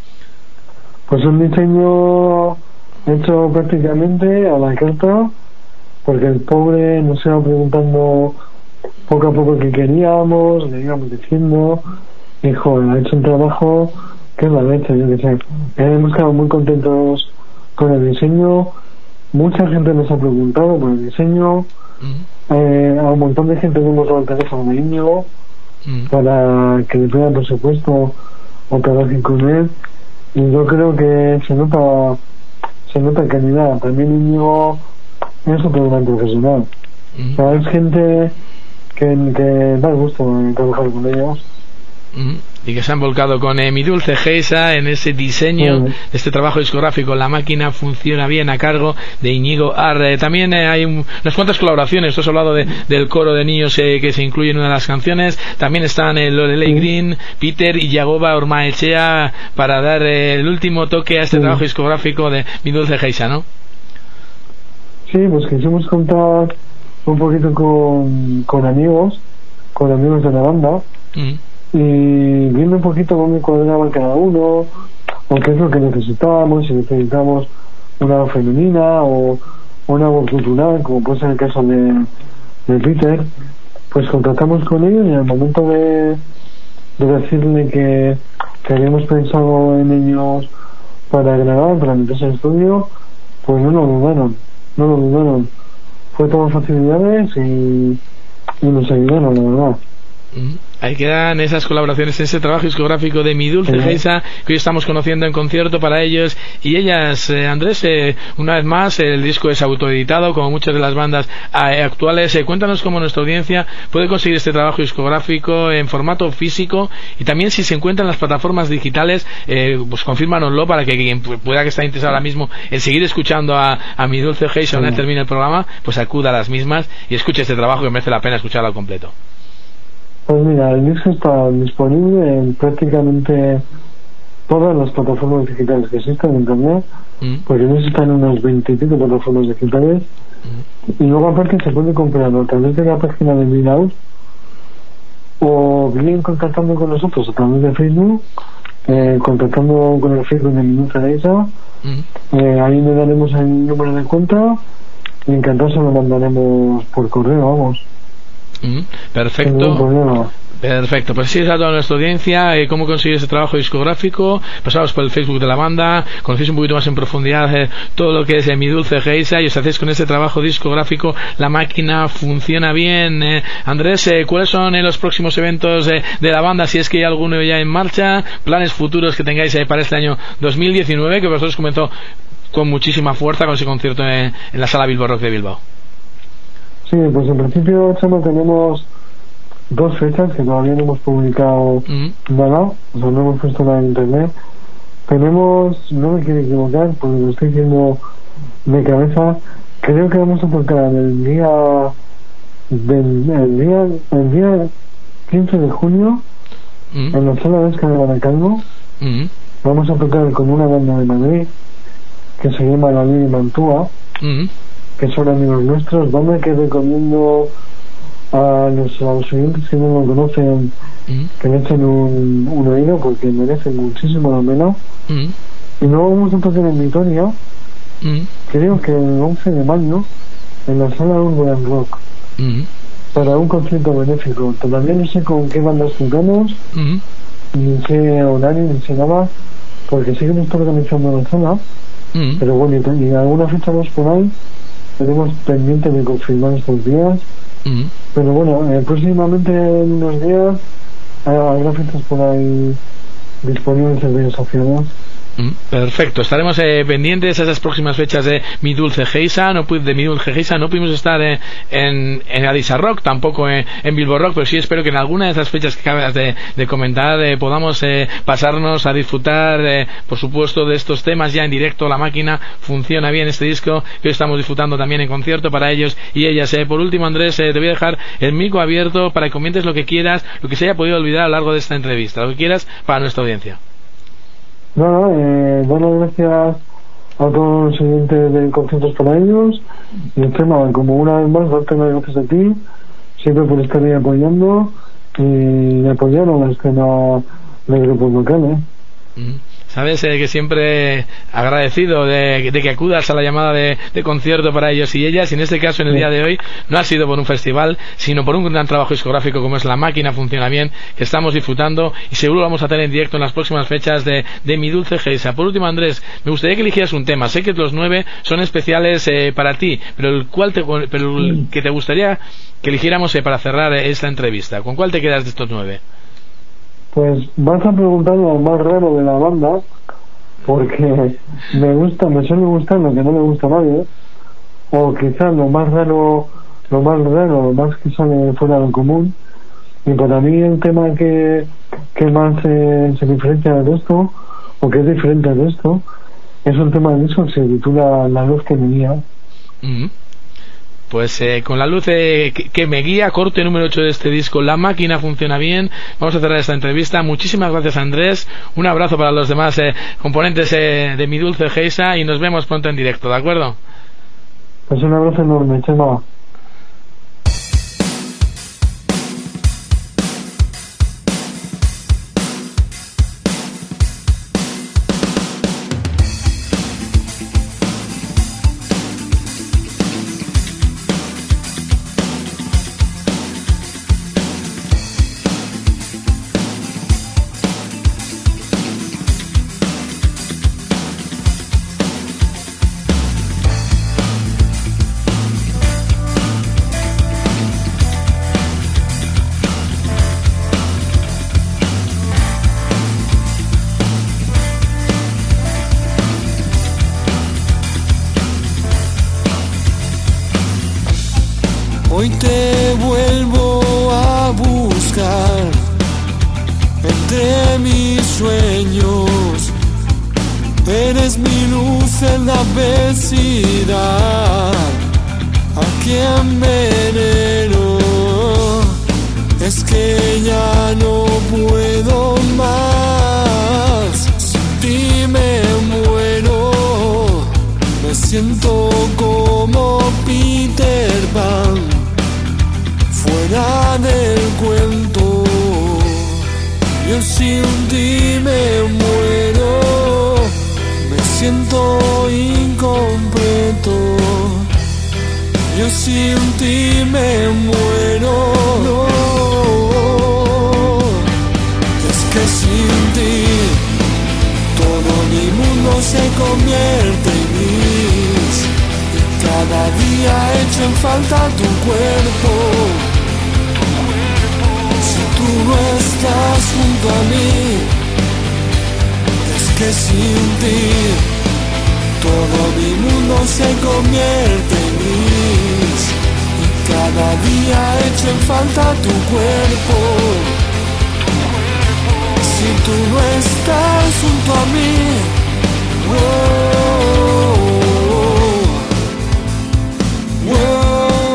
Pues un diseño hecho prácticamente a la carta, porque el pobre nos iba preguntando poco a poco qué queríamos, le íbamos diciendo, y joder, ha hecho un trabajo que es la leche, yo que sé. Hemos quedado muy contentos con el diseño, mucha gente nos ha preguntado por el diseño, mm. eh, a un montón de gente hemos dado el teléfono de Íñigo mm. para que le puedan, por supuesto, operar con él, y yo creo que se nota se nota calidad. También Íñigo es otro gran profesional, mm. o sea, es gente que, que da gusto trabajar con ellos. Mm. Y que se han volcado con eh, Mi Dulce Geisa en ese diseño de este trabajo discográfico. La máquina funciona bien, a cargo de Íñigo Ar. Eh, también eh, hay un, unas cuantas colaboraciones. Tú has hablado de, del coro de niños eh, que se incluye en una de las canciones. También están eh, Lorelei Green, Peter y Yagoba Ormaechea para dar eh, el último toque a este sí. trabajo discográfico de Mi Dulce Geisa, ¿no? Sí, pues quisimos contar un poquito con, con amigos, con amigos de la banda. Mm. Y viendo un poquito cómo cuadraba cada uno, o qué es lo que necesitábamos, si necesitamos una voz femenina o una voz cultural, como puede ser el caso de, de Peter, pues contactamos con ellos, y en el momento de, de decirle que, que habíamos pensado en ellos para grabar, para meterse en el estudio, pues no lo dudaron, no lo dudaron. Fue todo facilidades y, y nos ayudaron, la verdad. Mm. Ahí quedan esas colaboraciones en ese trabajo discográfico de Mi Dulce Geisa, que hoy estamos conociendo en concierto para ellos y ellas. eh, Andrés, eh, una vez más el disco es autoeditado como muchas de las bandas eh, actuales. eh, cuéntanos cómo nuestra audiencia puede conseguir este trabajo discográfico en formato físico, y también si se encuentra en las plataformas digitales, eh, pues confírmanoslo para que quien pueda que esté interesado ahora mismo en seguir escuchando a, a Mi Dulce Geisa una vez termine el programa, pues acuda a las mismas y escuche este trabajo, que merece la pena escucharlo al completo. Pues mira, el disco está disponible en prácticamente todas las plataformas digitales que existen en internet, mm. porque no están en unas veinticinco plataformas digitales, mm. y luego aparte se puede comprar a través de la página de Milaus, o bien contactando con nosotros a través de Facebook, eh, contactando con el Facebook de Mi Dulce Geisa, mm. eh, ahí le daremos el número de cuenta y encantados se lo mandaremos por correo, vamos. Mm, perfecto. Perfecto, pues sí, es a toda nuestra audiencia eh, cómo conseguir ese trabajo discográfico. Pasaos por el Facebook de la banda, conocéis un poquito más en profundidad eh, todo lo que es eh, Mi Dulce Geisa, y os hacéis con ese trabajo discográfico. La máquina funciona bien. eh, Andrés, eh, ¿cuáles son eh, los próximos eventos eh, de la banda, si es que hay alguno ya en marcha? Planes futuros que tengáis eh, para este año dos mil diecinueve, que vosotros comenzó con muchísima fuerza con ese concierto en, en la Sala Bilbao Rock de Bilbao. Sí, pues en principio solo tenemos dos fechas que todavía no hemos publicado mm. nada, o sea, no hemos puesto nada en internet. Tenemos, no me quiero equivocar porque lo estoy diciendo de cabeza, creo que vamos a tocar el día del, el día el día quince de junio mm. en la Sala Vesca de Baracaldo. Mm. Vamos a tocar con una banda de Madrid que se llama La Lili Mantua, mm. que son amigos nuestros, banda que recomiendo a los, a los oyentes que no lo conocen, mm. que le echen un, un oído, porque merecen muchísimo la pena. Mm. Y luego vamos a tocar en Vitoria, mm. creo que el once de mayo, en la Sala Urban Rock, mm. para un concierto benéfico. Todavía no sé con qué bandas juntamos, mm. ni sé horario, ni sé nada, porque sí que me estoy organizando la zona, Mm. Pero bueno, y, y alguna fecha más por ahí tenemos pendiente de confirmar estos días. Mm. Pero bueno, eh, próximamente en unos días hay, habrá fechas por ahí disponibles en redes sociales. Perfecto, estaremos eh, pendientes a esas próximas fechas de Mi Dulce Geisa. No de Mi Dulce Geisa no pudimos estar eh, en, en Adisa Rock, tampoco eh, en Bilbo Rock, pero sí espero que en alguna de esas fechas que acabas de, de comentar eh, podamos eh, pasarnos a disfrutar, eh, por supuesto, de estos temas ya en directo. La máquina funciona bien, este disco que hoy estamos disfrutando también en concierto para ellos y ellas. Eh. Por último, Andrés, eh, te voy a dejar el micro abierto para que comentes lo que quieras, lo que se haya podido olvidar a lo largo de esta entrevista, lo que quieras para nuestra audiencia. No, no, eh, bueno, gracias a todos los oyentes de Conciertos para ellos. Y el tema, como una vez más, darte las gracias a ti, siempre por estar ahí apoyando y apoyar a la escena de grupos locales. Mm. Sabes eh, que siempre agradecido de, de que acudas a la llamada de, de concierto para ellos y ellas, y en este caso, en el día de hoy, no ha sido por un festival, sino por un gran trabajo discográfico como es La Máquina Funciona Bien, que estamos disfrutando y seguro lo vamos a tener en directo en las próximas fechas de, de Mi Dulce Geisa. Por último, Andrés, me gustaría que eligieras un tema. Sé que los nueve son especiales eh, para ti, pero el cual te, pero el que te gustaría que eligiéramos eh, para cerrar eh, esta entrevista. ¿Con cuál te quedas de estos nueve? Pues vas a preguntar lo más raro de la banda, porque me gusta, me suele gustar lo que no le gusta a nadie, o quizás lo más raro, lo más raro, lo más que sale fuera de lo común. Y para mí el tema que, que más eh, se diferencia del resto, o que es diferente del resto, es un tema de eso que se titula La luz que me guía. Mm-hmm. Pues eh, con la luz eh, que, que me guía, corte número ocho de este disco, La Máquina Funciona Bien. Vamos a cerrar esta entrevista. Muchísimas gracias, Andrés. Un abrazo para los demás eh, componentes eh, de Mi Dulce Geisa y nos vemos pronto en directo, ¿de acuerdo? Pues un abrazo enorme, Chema. Hoy te vuelvo a buscar entre mis sueños. Eres mi luz en la adversidad, aquí en veneno. Es que ya no puedo más, sin ti me muero. Me siento como Peter Pan, fuera del cuento. Yo sin ti me muero, me siento incompleto. Yo sin ti me muero. No. Es que sin ti todo mi mundo se convierte en gris. Y cada día echo en falta tu cuerpo. Si tú no estás junto a mí, es que sin ti todo mi mundo se convierte en gris. Y cada día echo en falta tu cuerpo. Si tú no estás junto a mí, oh, oh, oh.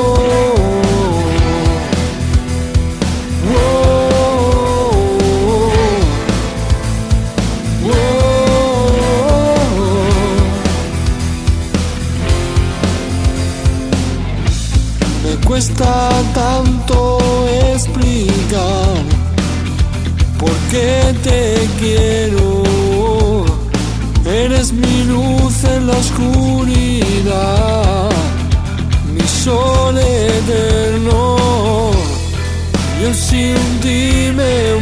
Cuesta tanto explicar por qué te quiero. Eres mi luz en la oscuridad, mi sol eterno. Yo sin ti me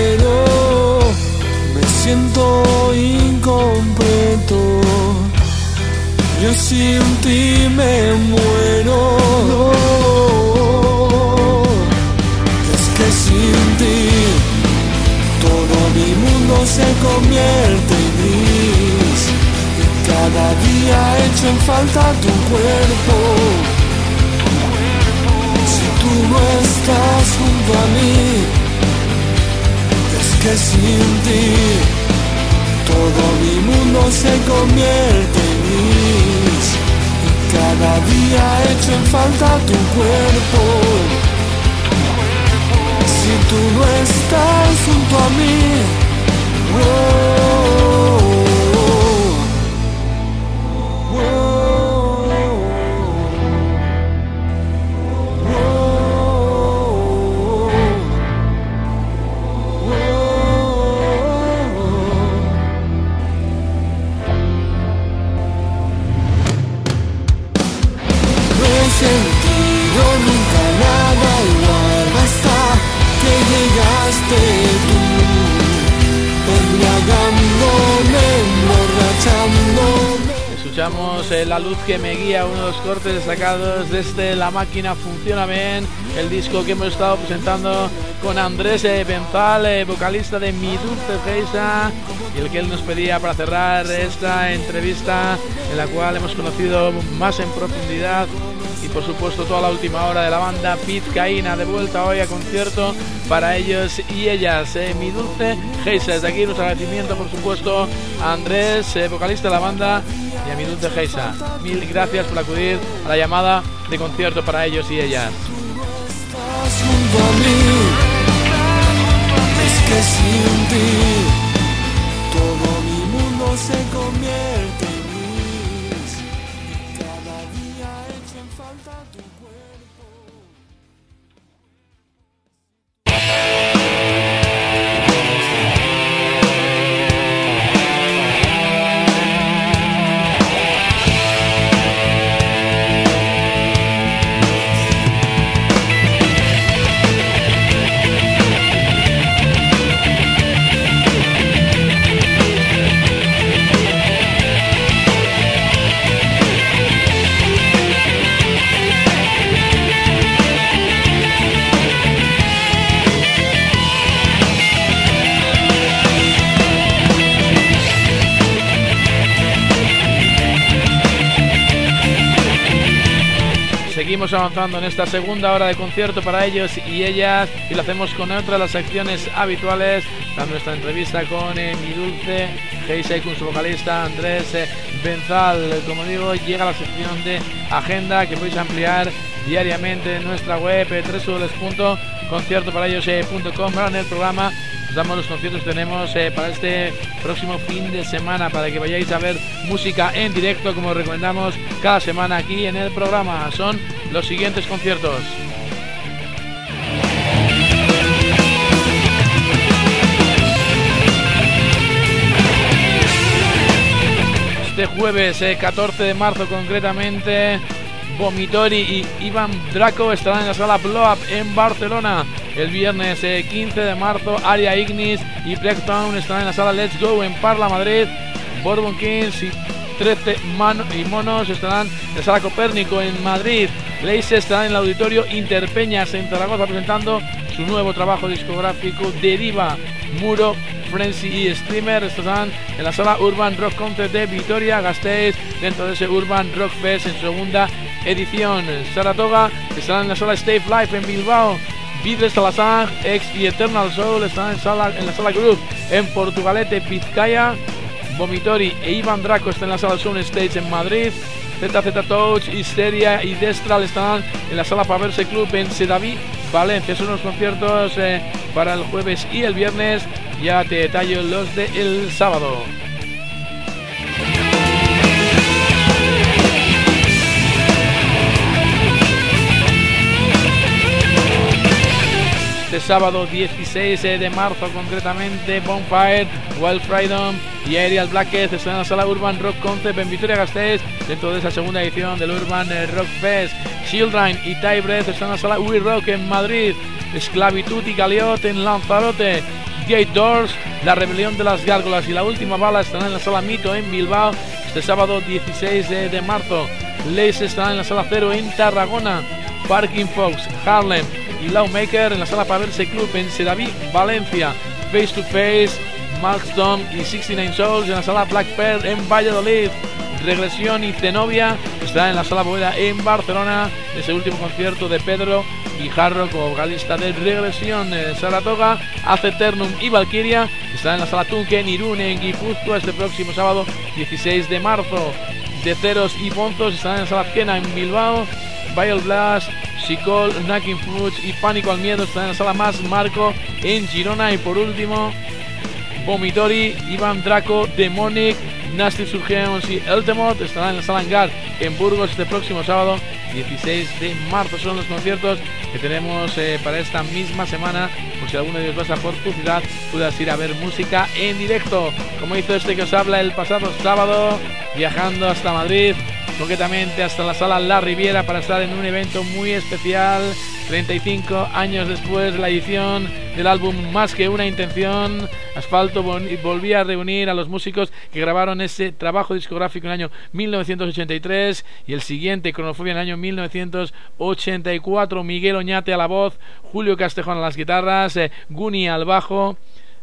muero, me siento incompleto. Yo sin ti me muero. Es que sin ti todo mi mundo se convierte en gris. Y cada día echo en falta tu cuerpo. Si tú no estás junto a mí, es que sin ti todo mi mundo se convierte en gris. Y cada día echo en falta tu cuerpo. Si tú no estás junto a mí, oh, oh, oh, no he sentido nunca nada igual hasta que llegaste tú, embriagándome, emborrachándome. Escuchamos eh, La luz que me guía, uno de los cortes sacados desde La máquina funciona bien, el disco que hemos estado presentando con Andrés eh, Benzal, eh, vocalista de Mi Dulce Geisa, y el que él nos pedía para cerrar esta entrevista, en la cual hemos conocido más en profundidad y por supuesto toda la última hora de la banda Vizcaína, de vuelta hoy a concierto para ellos y ellas. eh, Mi Dulce Geisa, desde aquí nuestro agradecimiento por supuesto a Andrés, eh, vocalista de la banda, y a Mi Dulce Geisa. Mil gracias por acudir a la llamada de concierto para ellos y ellas. Estás junto a mí, es que sin ti todo mi mundo se convierte en gris. Y cada día echo en falta tu cuerpo. Seguimos avanzando en esta segunda hora de concierto para ellos y ellas, y lo hacemos con otra de las secciones habituales, dando nuestra entrevista con eh, Mi Dulce Geisa y con su vocalista Andrés eh, Benzal. Como digo, llega la sección de agenda que podéis ampliar diariamente en nuestra web eh, doble u doble u doble u punto concierto para ellos punto com. Ahora en el programa os damos los conciertos que tenemos eh, para este próximo fin de semana, para que vayáis a ver música en directo como recomendamos cada semana aquí en el programa. Son los siguientes conciertos: este jueves eh, catorce de marzo concretamente, Vomitori y Iván Draco estarán en la sala Blow Up en Barcelona. El viernes eh, quince de marzo, Aria Ignis y Blacktown estarán en la sala Let's Go en Parla, Madrid. Bourbon Kings y trece Man y Monos estarán en la sala Copérnico en Madrid. Lace estarán en el auditorio Interpeñas en Zaragoza presentando su nuevo trabajo discográfico Deriva. Muro, Frenzy y Streamer estarán en la sala Urban Rock Concert de Vitoria-Gasteiz dentro de ese Urban Rock Fest en su segunda edición. Saratoga estarán en la sala Stay Live en Bilbao. Vidres Salazar, Ex y Eternal Soul estarán en, sala, en la sala Group en Portugalete, Vizcaya. Vomitori e Iván Draco están en la sala Sound Stage en Madrid. Z Z Touch, Histeria y Destral estarán en la sala Paverse Club en Sedaví, Valencia. Son unos conciertos eh, para el jueves y el viernes. Ya te detallo los de el sábado. Este sábado dieciséis de marzo concretamente, Bonfire, Wild Freedom y Aerial Blackheath están en la sala Urban Rock Concept en Vitoria-Gasteiz dentro de esa segunda edición del Urban Rock Fest. Children y Tie Breath están en la sala We Rock en Madrid. Esclavitud y Galeot en Lanzarote. Gate Doors, La Rebelión de las Gárgolas y La Última Bala estarán en la sala Mito en Bilbao. este sábado dieciséis de marzo. Lace estará en la Sala Cero en Tarragona. Parking Fox, Harlem y Lawmaker en la Sala Paverse Club en Sedaví, Valencia. Face to Face, Markston y sesenta y nueve Souls en la Sala Black Pearl en Valladolid. Regresión y Zenobia está en la Sala Boeda en Barcelona, ese último concierto de Pedro Guijarro como vocalista de Regresión. En Saratoga, Ad Eternum y Valkyria está en la Sala Tunque en Irún, en Guipúzcoa, este próximo sábado dieciséis de marzo. De Ceros y Bonzos están en la Sala Azquena en Bilbao. Vile Blast, Sicol, Knacking Foods y Pánico al Miedo están en la Sala Más Marco en Girona. Y por último, Vomitori, Iván Draco, Demonic, Nasty Surgeons y Eltemot estarán en la Sala Hangar en Burgos este próximo sábado dieciséis de marzo. Son los conciertos que tenemos eh, para esta misma semana. Por si alguno de ellos pasa por tu ciudad, puedas ir a ver música en directo, como hizo este que os habla el pasado sábado, viajando hasta Madrid, concretamente hasta la Sala La Riviera, para estar en un evento muy especial. Treinta y cinco años después de la edición del álbum Más que una intención, Asfalto volvía a reunir a los músicos que grabaron ese trabajo discográfico en el año mil novecientos ochenta y tres y el siguiente, Cronofobia, en el año mil novecientos ochenta y cuatro. Miguel Oñate a la voz, Julio Castejón a las guitarras, eh, Guni al bajo,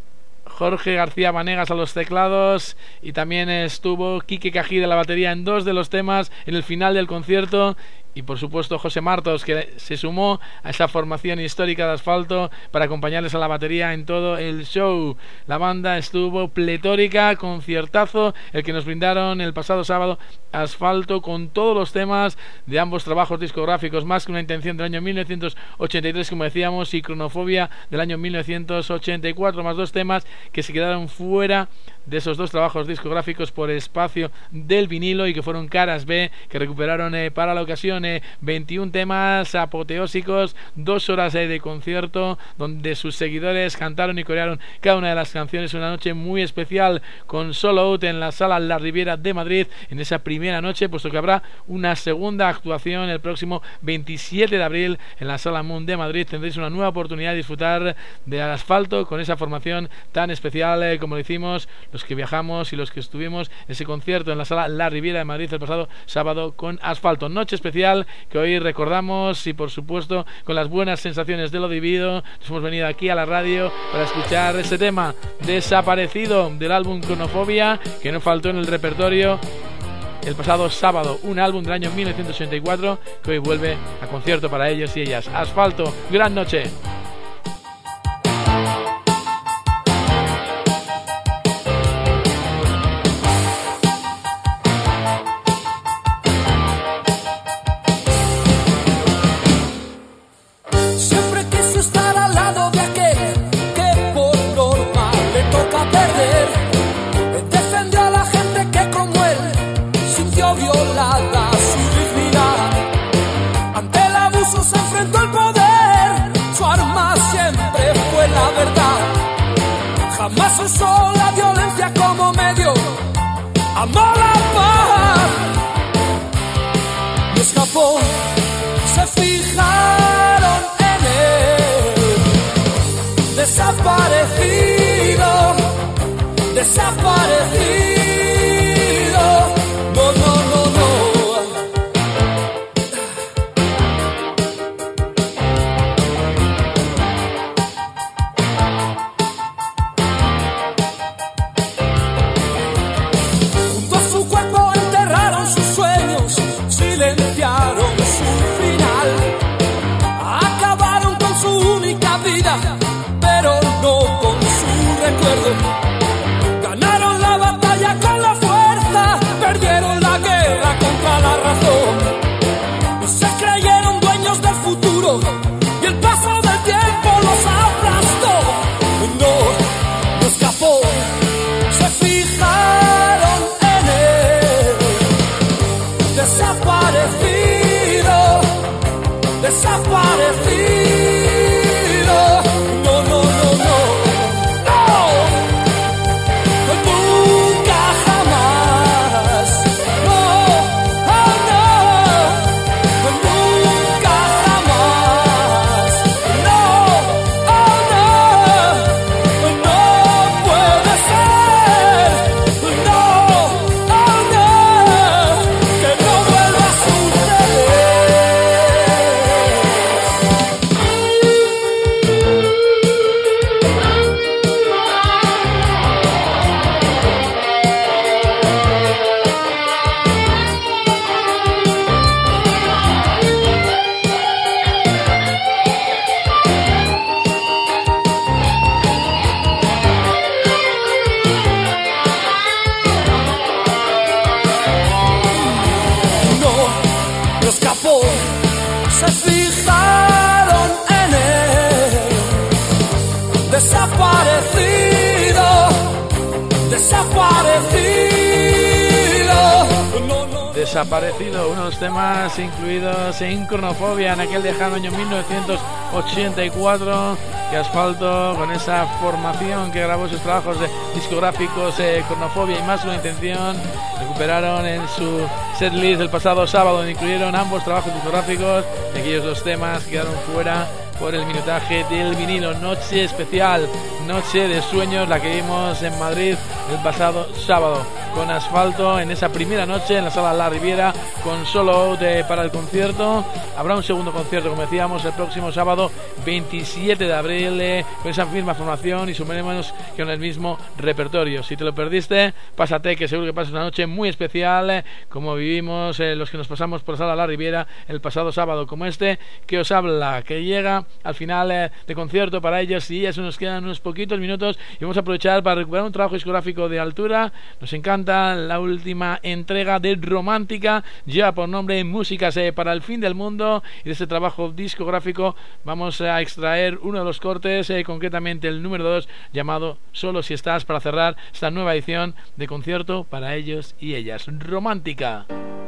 Jorge García Vanegas a los teclados, y también estuvo Quique Cají de la batería en dos de los temas en el final del concierto. Y por supuesto José Martos, que se sumó a esa formación histórica de Asfalto para acompañarles a la batería en todo el show. La banda estuvo pletórica, conciertazo el que nos brindaron el pasado sábado Asfalto, con todos los temas de ambos trabajos discográficos, Más que una intención del año mil novecientos ochenta y tres, como decíamos, y Cronofobia del año mil novecientos ochenta y cuatro, más dos temas que se quedaron fuera de esos dos trabajos discográficos por espacio del vinilo y que fueron caras B, que recuperaron eh, para la ocasión. eh, veintiún temas apoteósicos, dos horas eh, de concierto donde sus seguidores cantaron y corearon cada una de las canciones. Una noche muy especial con Solo Out en la Sala La Riviera de Madrid en esa primera noche, puesto que habrá una segunda actuación el próximo veintisiete de abril en la Sala Moon de Madrid. Tendréis una nueva oportunidad de disfrutar de Asfalto con esa formación tan especial eh, como lo hicimos los que viajamos y los que estuvimos en ese concierto en la Sala La Riviera de Madrid el pasado sábado con Asfalto. Noche especial que hoy recordamos, y por supuesto con las buenas sensaciones de lo vivido, nos hemos venido aquí a la radio para escuchar este tema Desaparecido del álbum Cronofobia, que no faltó en el repertorio el pasado sábado, un álbum del año mil novecientos ochenta y cuatro que hoy vuelve a concierto para ellos y ellas. Asfalto, gran noche. Jamás usó la violencia como medio, amó la paz y escapó. Se fijaron en él, desaparecido, desaparecido. No, no, no, no. Junto a su cuerpo enterrado Desaparecido, uno de los temas incluidos en Cronofobia en aquel lejano año mil novecientos ochenta y cuatro, que Asfalto, con esa formación que grabó sus trabajos de discográficos eh, Cronofobia y Más una Intención, recuperaron en su setlist del pasado sábado, donde incluyeron ambos trabajos discográficos. Aquellos dos temas quedaron fuera por el minutaje del vinilo. Noche especial, noche de sueños, la que vimos en Madrid el pasado sábado, con Asfalto en esa primera noche en la sala La Riviera, con solo out para el concierto. Habrá un segundo concierto, como decíamos, el próximo sábado veintisiete de abril, eh, con esa misma formación y sumaremos con el mismo repertorio. Si te lo perdiste, pásate, que seguro que pasas una noche muy especial, eh, como vivimos eh, los que nos pasamos por la sala La Riviera el pasado sábado, como este que os habla, que llega al final eh, de concierto para ellos y ya se nos quedan unos poquitos minutos y vamos a aprovechar para recuperar un trabajo discográfico de altura. Nos encanta la última entrega de Romántica, ya por nombre Músicas eh, para el Fin del Mundo, y de este trabajo discográfico vamos a extraer uno de los cortes, eh, concretamente el número dos, llamado Solo si estás, para cerrar esta nueva edición de concierto para ellos y ellas. Romántica.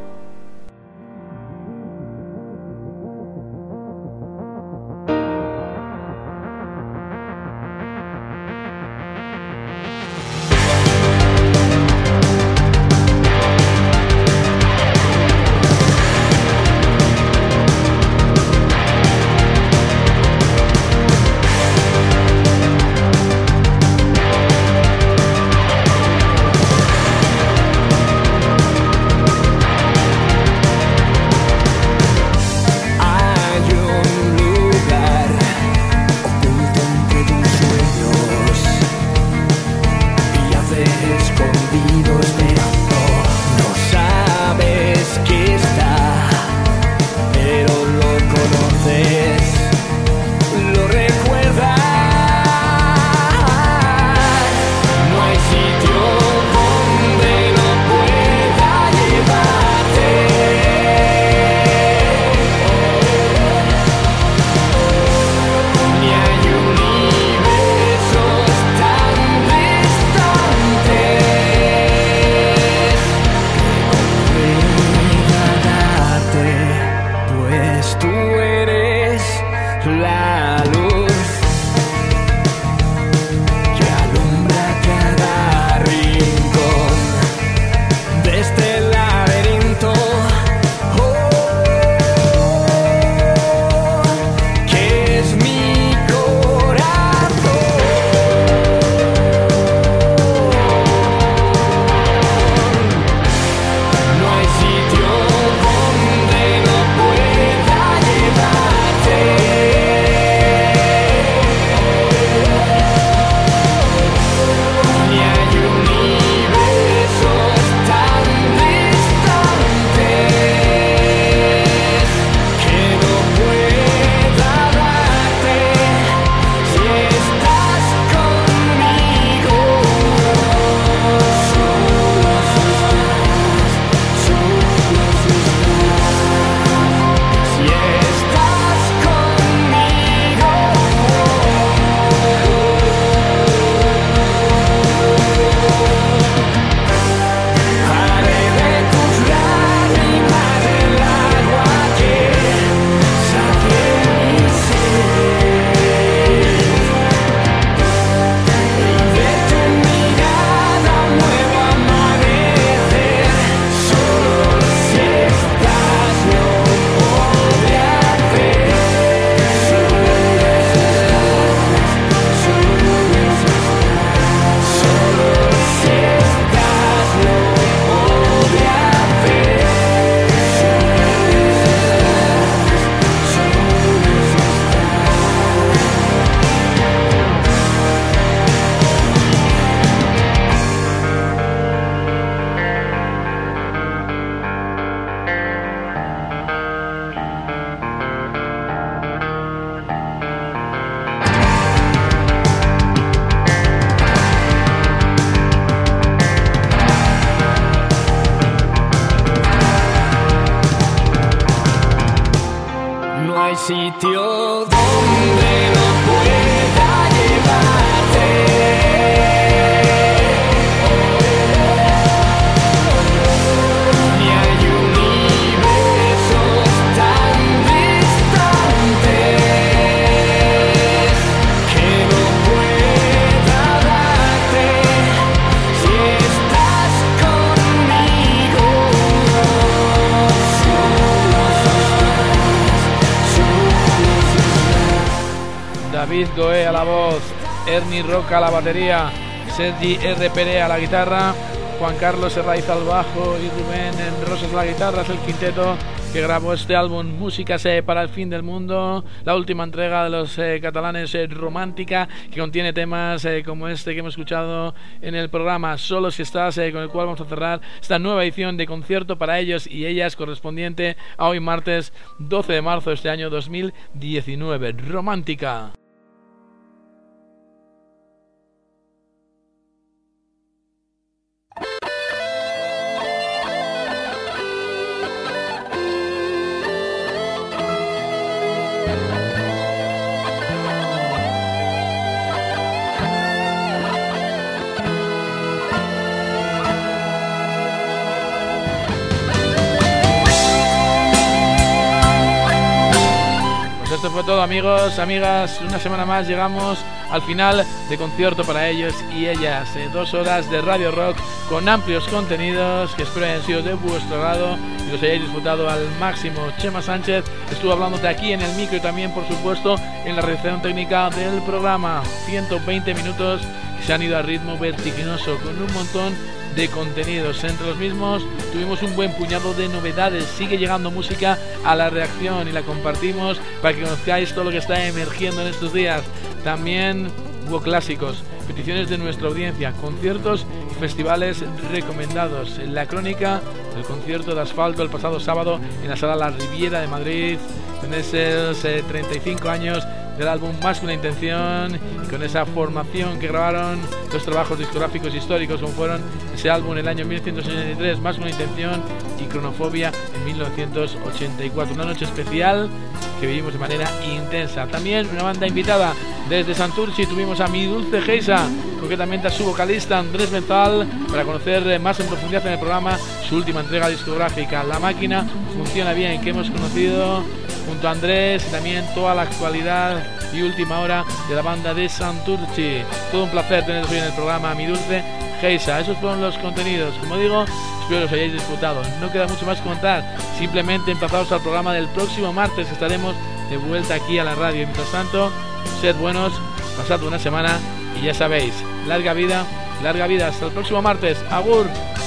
sitio donde no pueda llevarte. Ni hay un David Goé a la voz, Ernie Roca a la batería, Sergi R. Pere a la guitarra, Juan Carlos Herraiz al bajo y Rubén Rosas a la guitarra. Es el quinteto que grabó este álbum Músicas eh, para el fin del mundo, la última entrega de los eh, catalanes eh, Romántica, que contiene temas eh, como este que hemos escuchado en el programa Solo si estás, eh, con el cual vamos a cerrar esta nueva edición de concierto para ellos y ellas, correspondiente a hoy martes doce de marzo de este año dos mil diecinueve. Romántica. Esto fue todo, amigos, amigas. Una semana más llegamos al final de concierto para ellos y ellas. Eh, dos horas de Radio Rock con amplios contenidos que espero hayan sido de vuestro agrado y los hayáis disfrutado al máximo. Chema Sánchez estuvo hablándote aquí en el micro y también, por supuesto, en la realización técnica del programa. ciento veinte minutos que se han ido a ritmo vertiginoso con un montón de contenidos. Entre los mismos tuvimos un buen puñado de novedades. Sigue llegando música a la reacción y la compartimos para que conozcáis todo lo que está emergiendo en estos días. También hubo clásicos, peticiones de nuestra audiencia, conciertos y festivales recomendados. En la crónica del concierto de Asfalto el pasado sábado en la sala La Riviera de Madrid, en esos eh, treinta y cinco años del álbum Más que una intención, y con esa formación que grabaron los trabajos discográficos históricos como fueron ese álbum en el año mil novecientos ochenta y tres, Más que una intención, y Cronofobia en mil novecientos ochenta y cuatro. Una noche especial que vivimos de manera intensa. También una banda invitada desde Santurchi. Tuvimos a Mi Dulce Geisa, concretamente a su vocalista Andrés Mental, para conocer más en profundidad en el programa su última entrega discográfica, La Máquina Funciona Bien, que hemos conocido junto a Andrés, y también toda la actualidad y última hora de la banda de Santurchi. Todo un placer teneros hoy en el programa, Mi Dulce Geisa. Esos fueron los contenidos. Como digo, espero los hayáis disfrutado. No queda mucho más que contar, simplemente emplazaros al programa del próximo martes. Estaremos de vuelta aquí a la radio. Mientras tanto, sed buenos, pasad buena semana y ya sabéis, larga vida, larga vida. Hasta el próximo martes. Agur.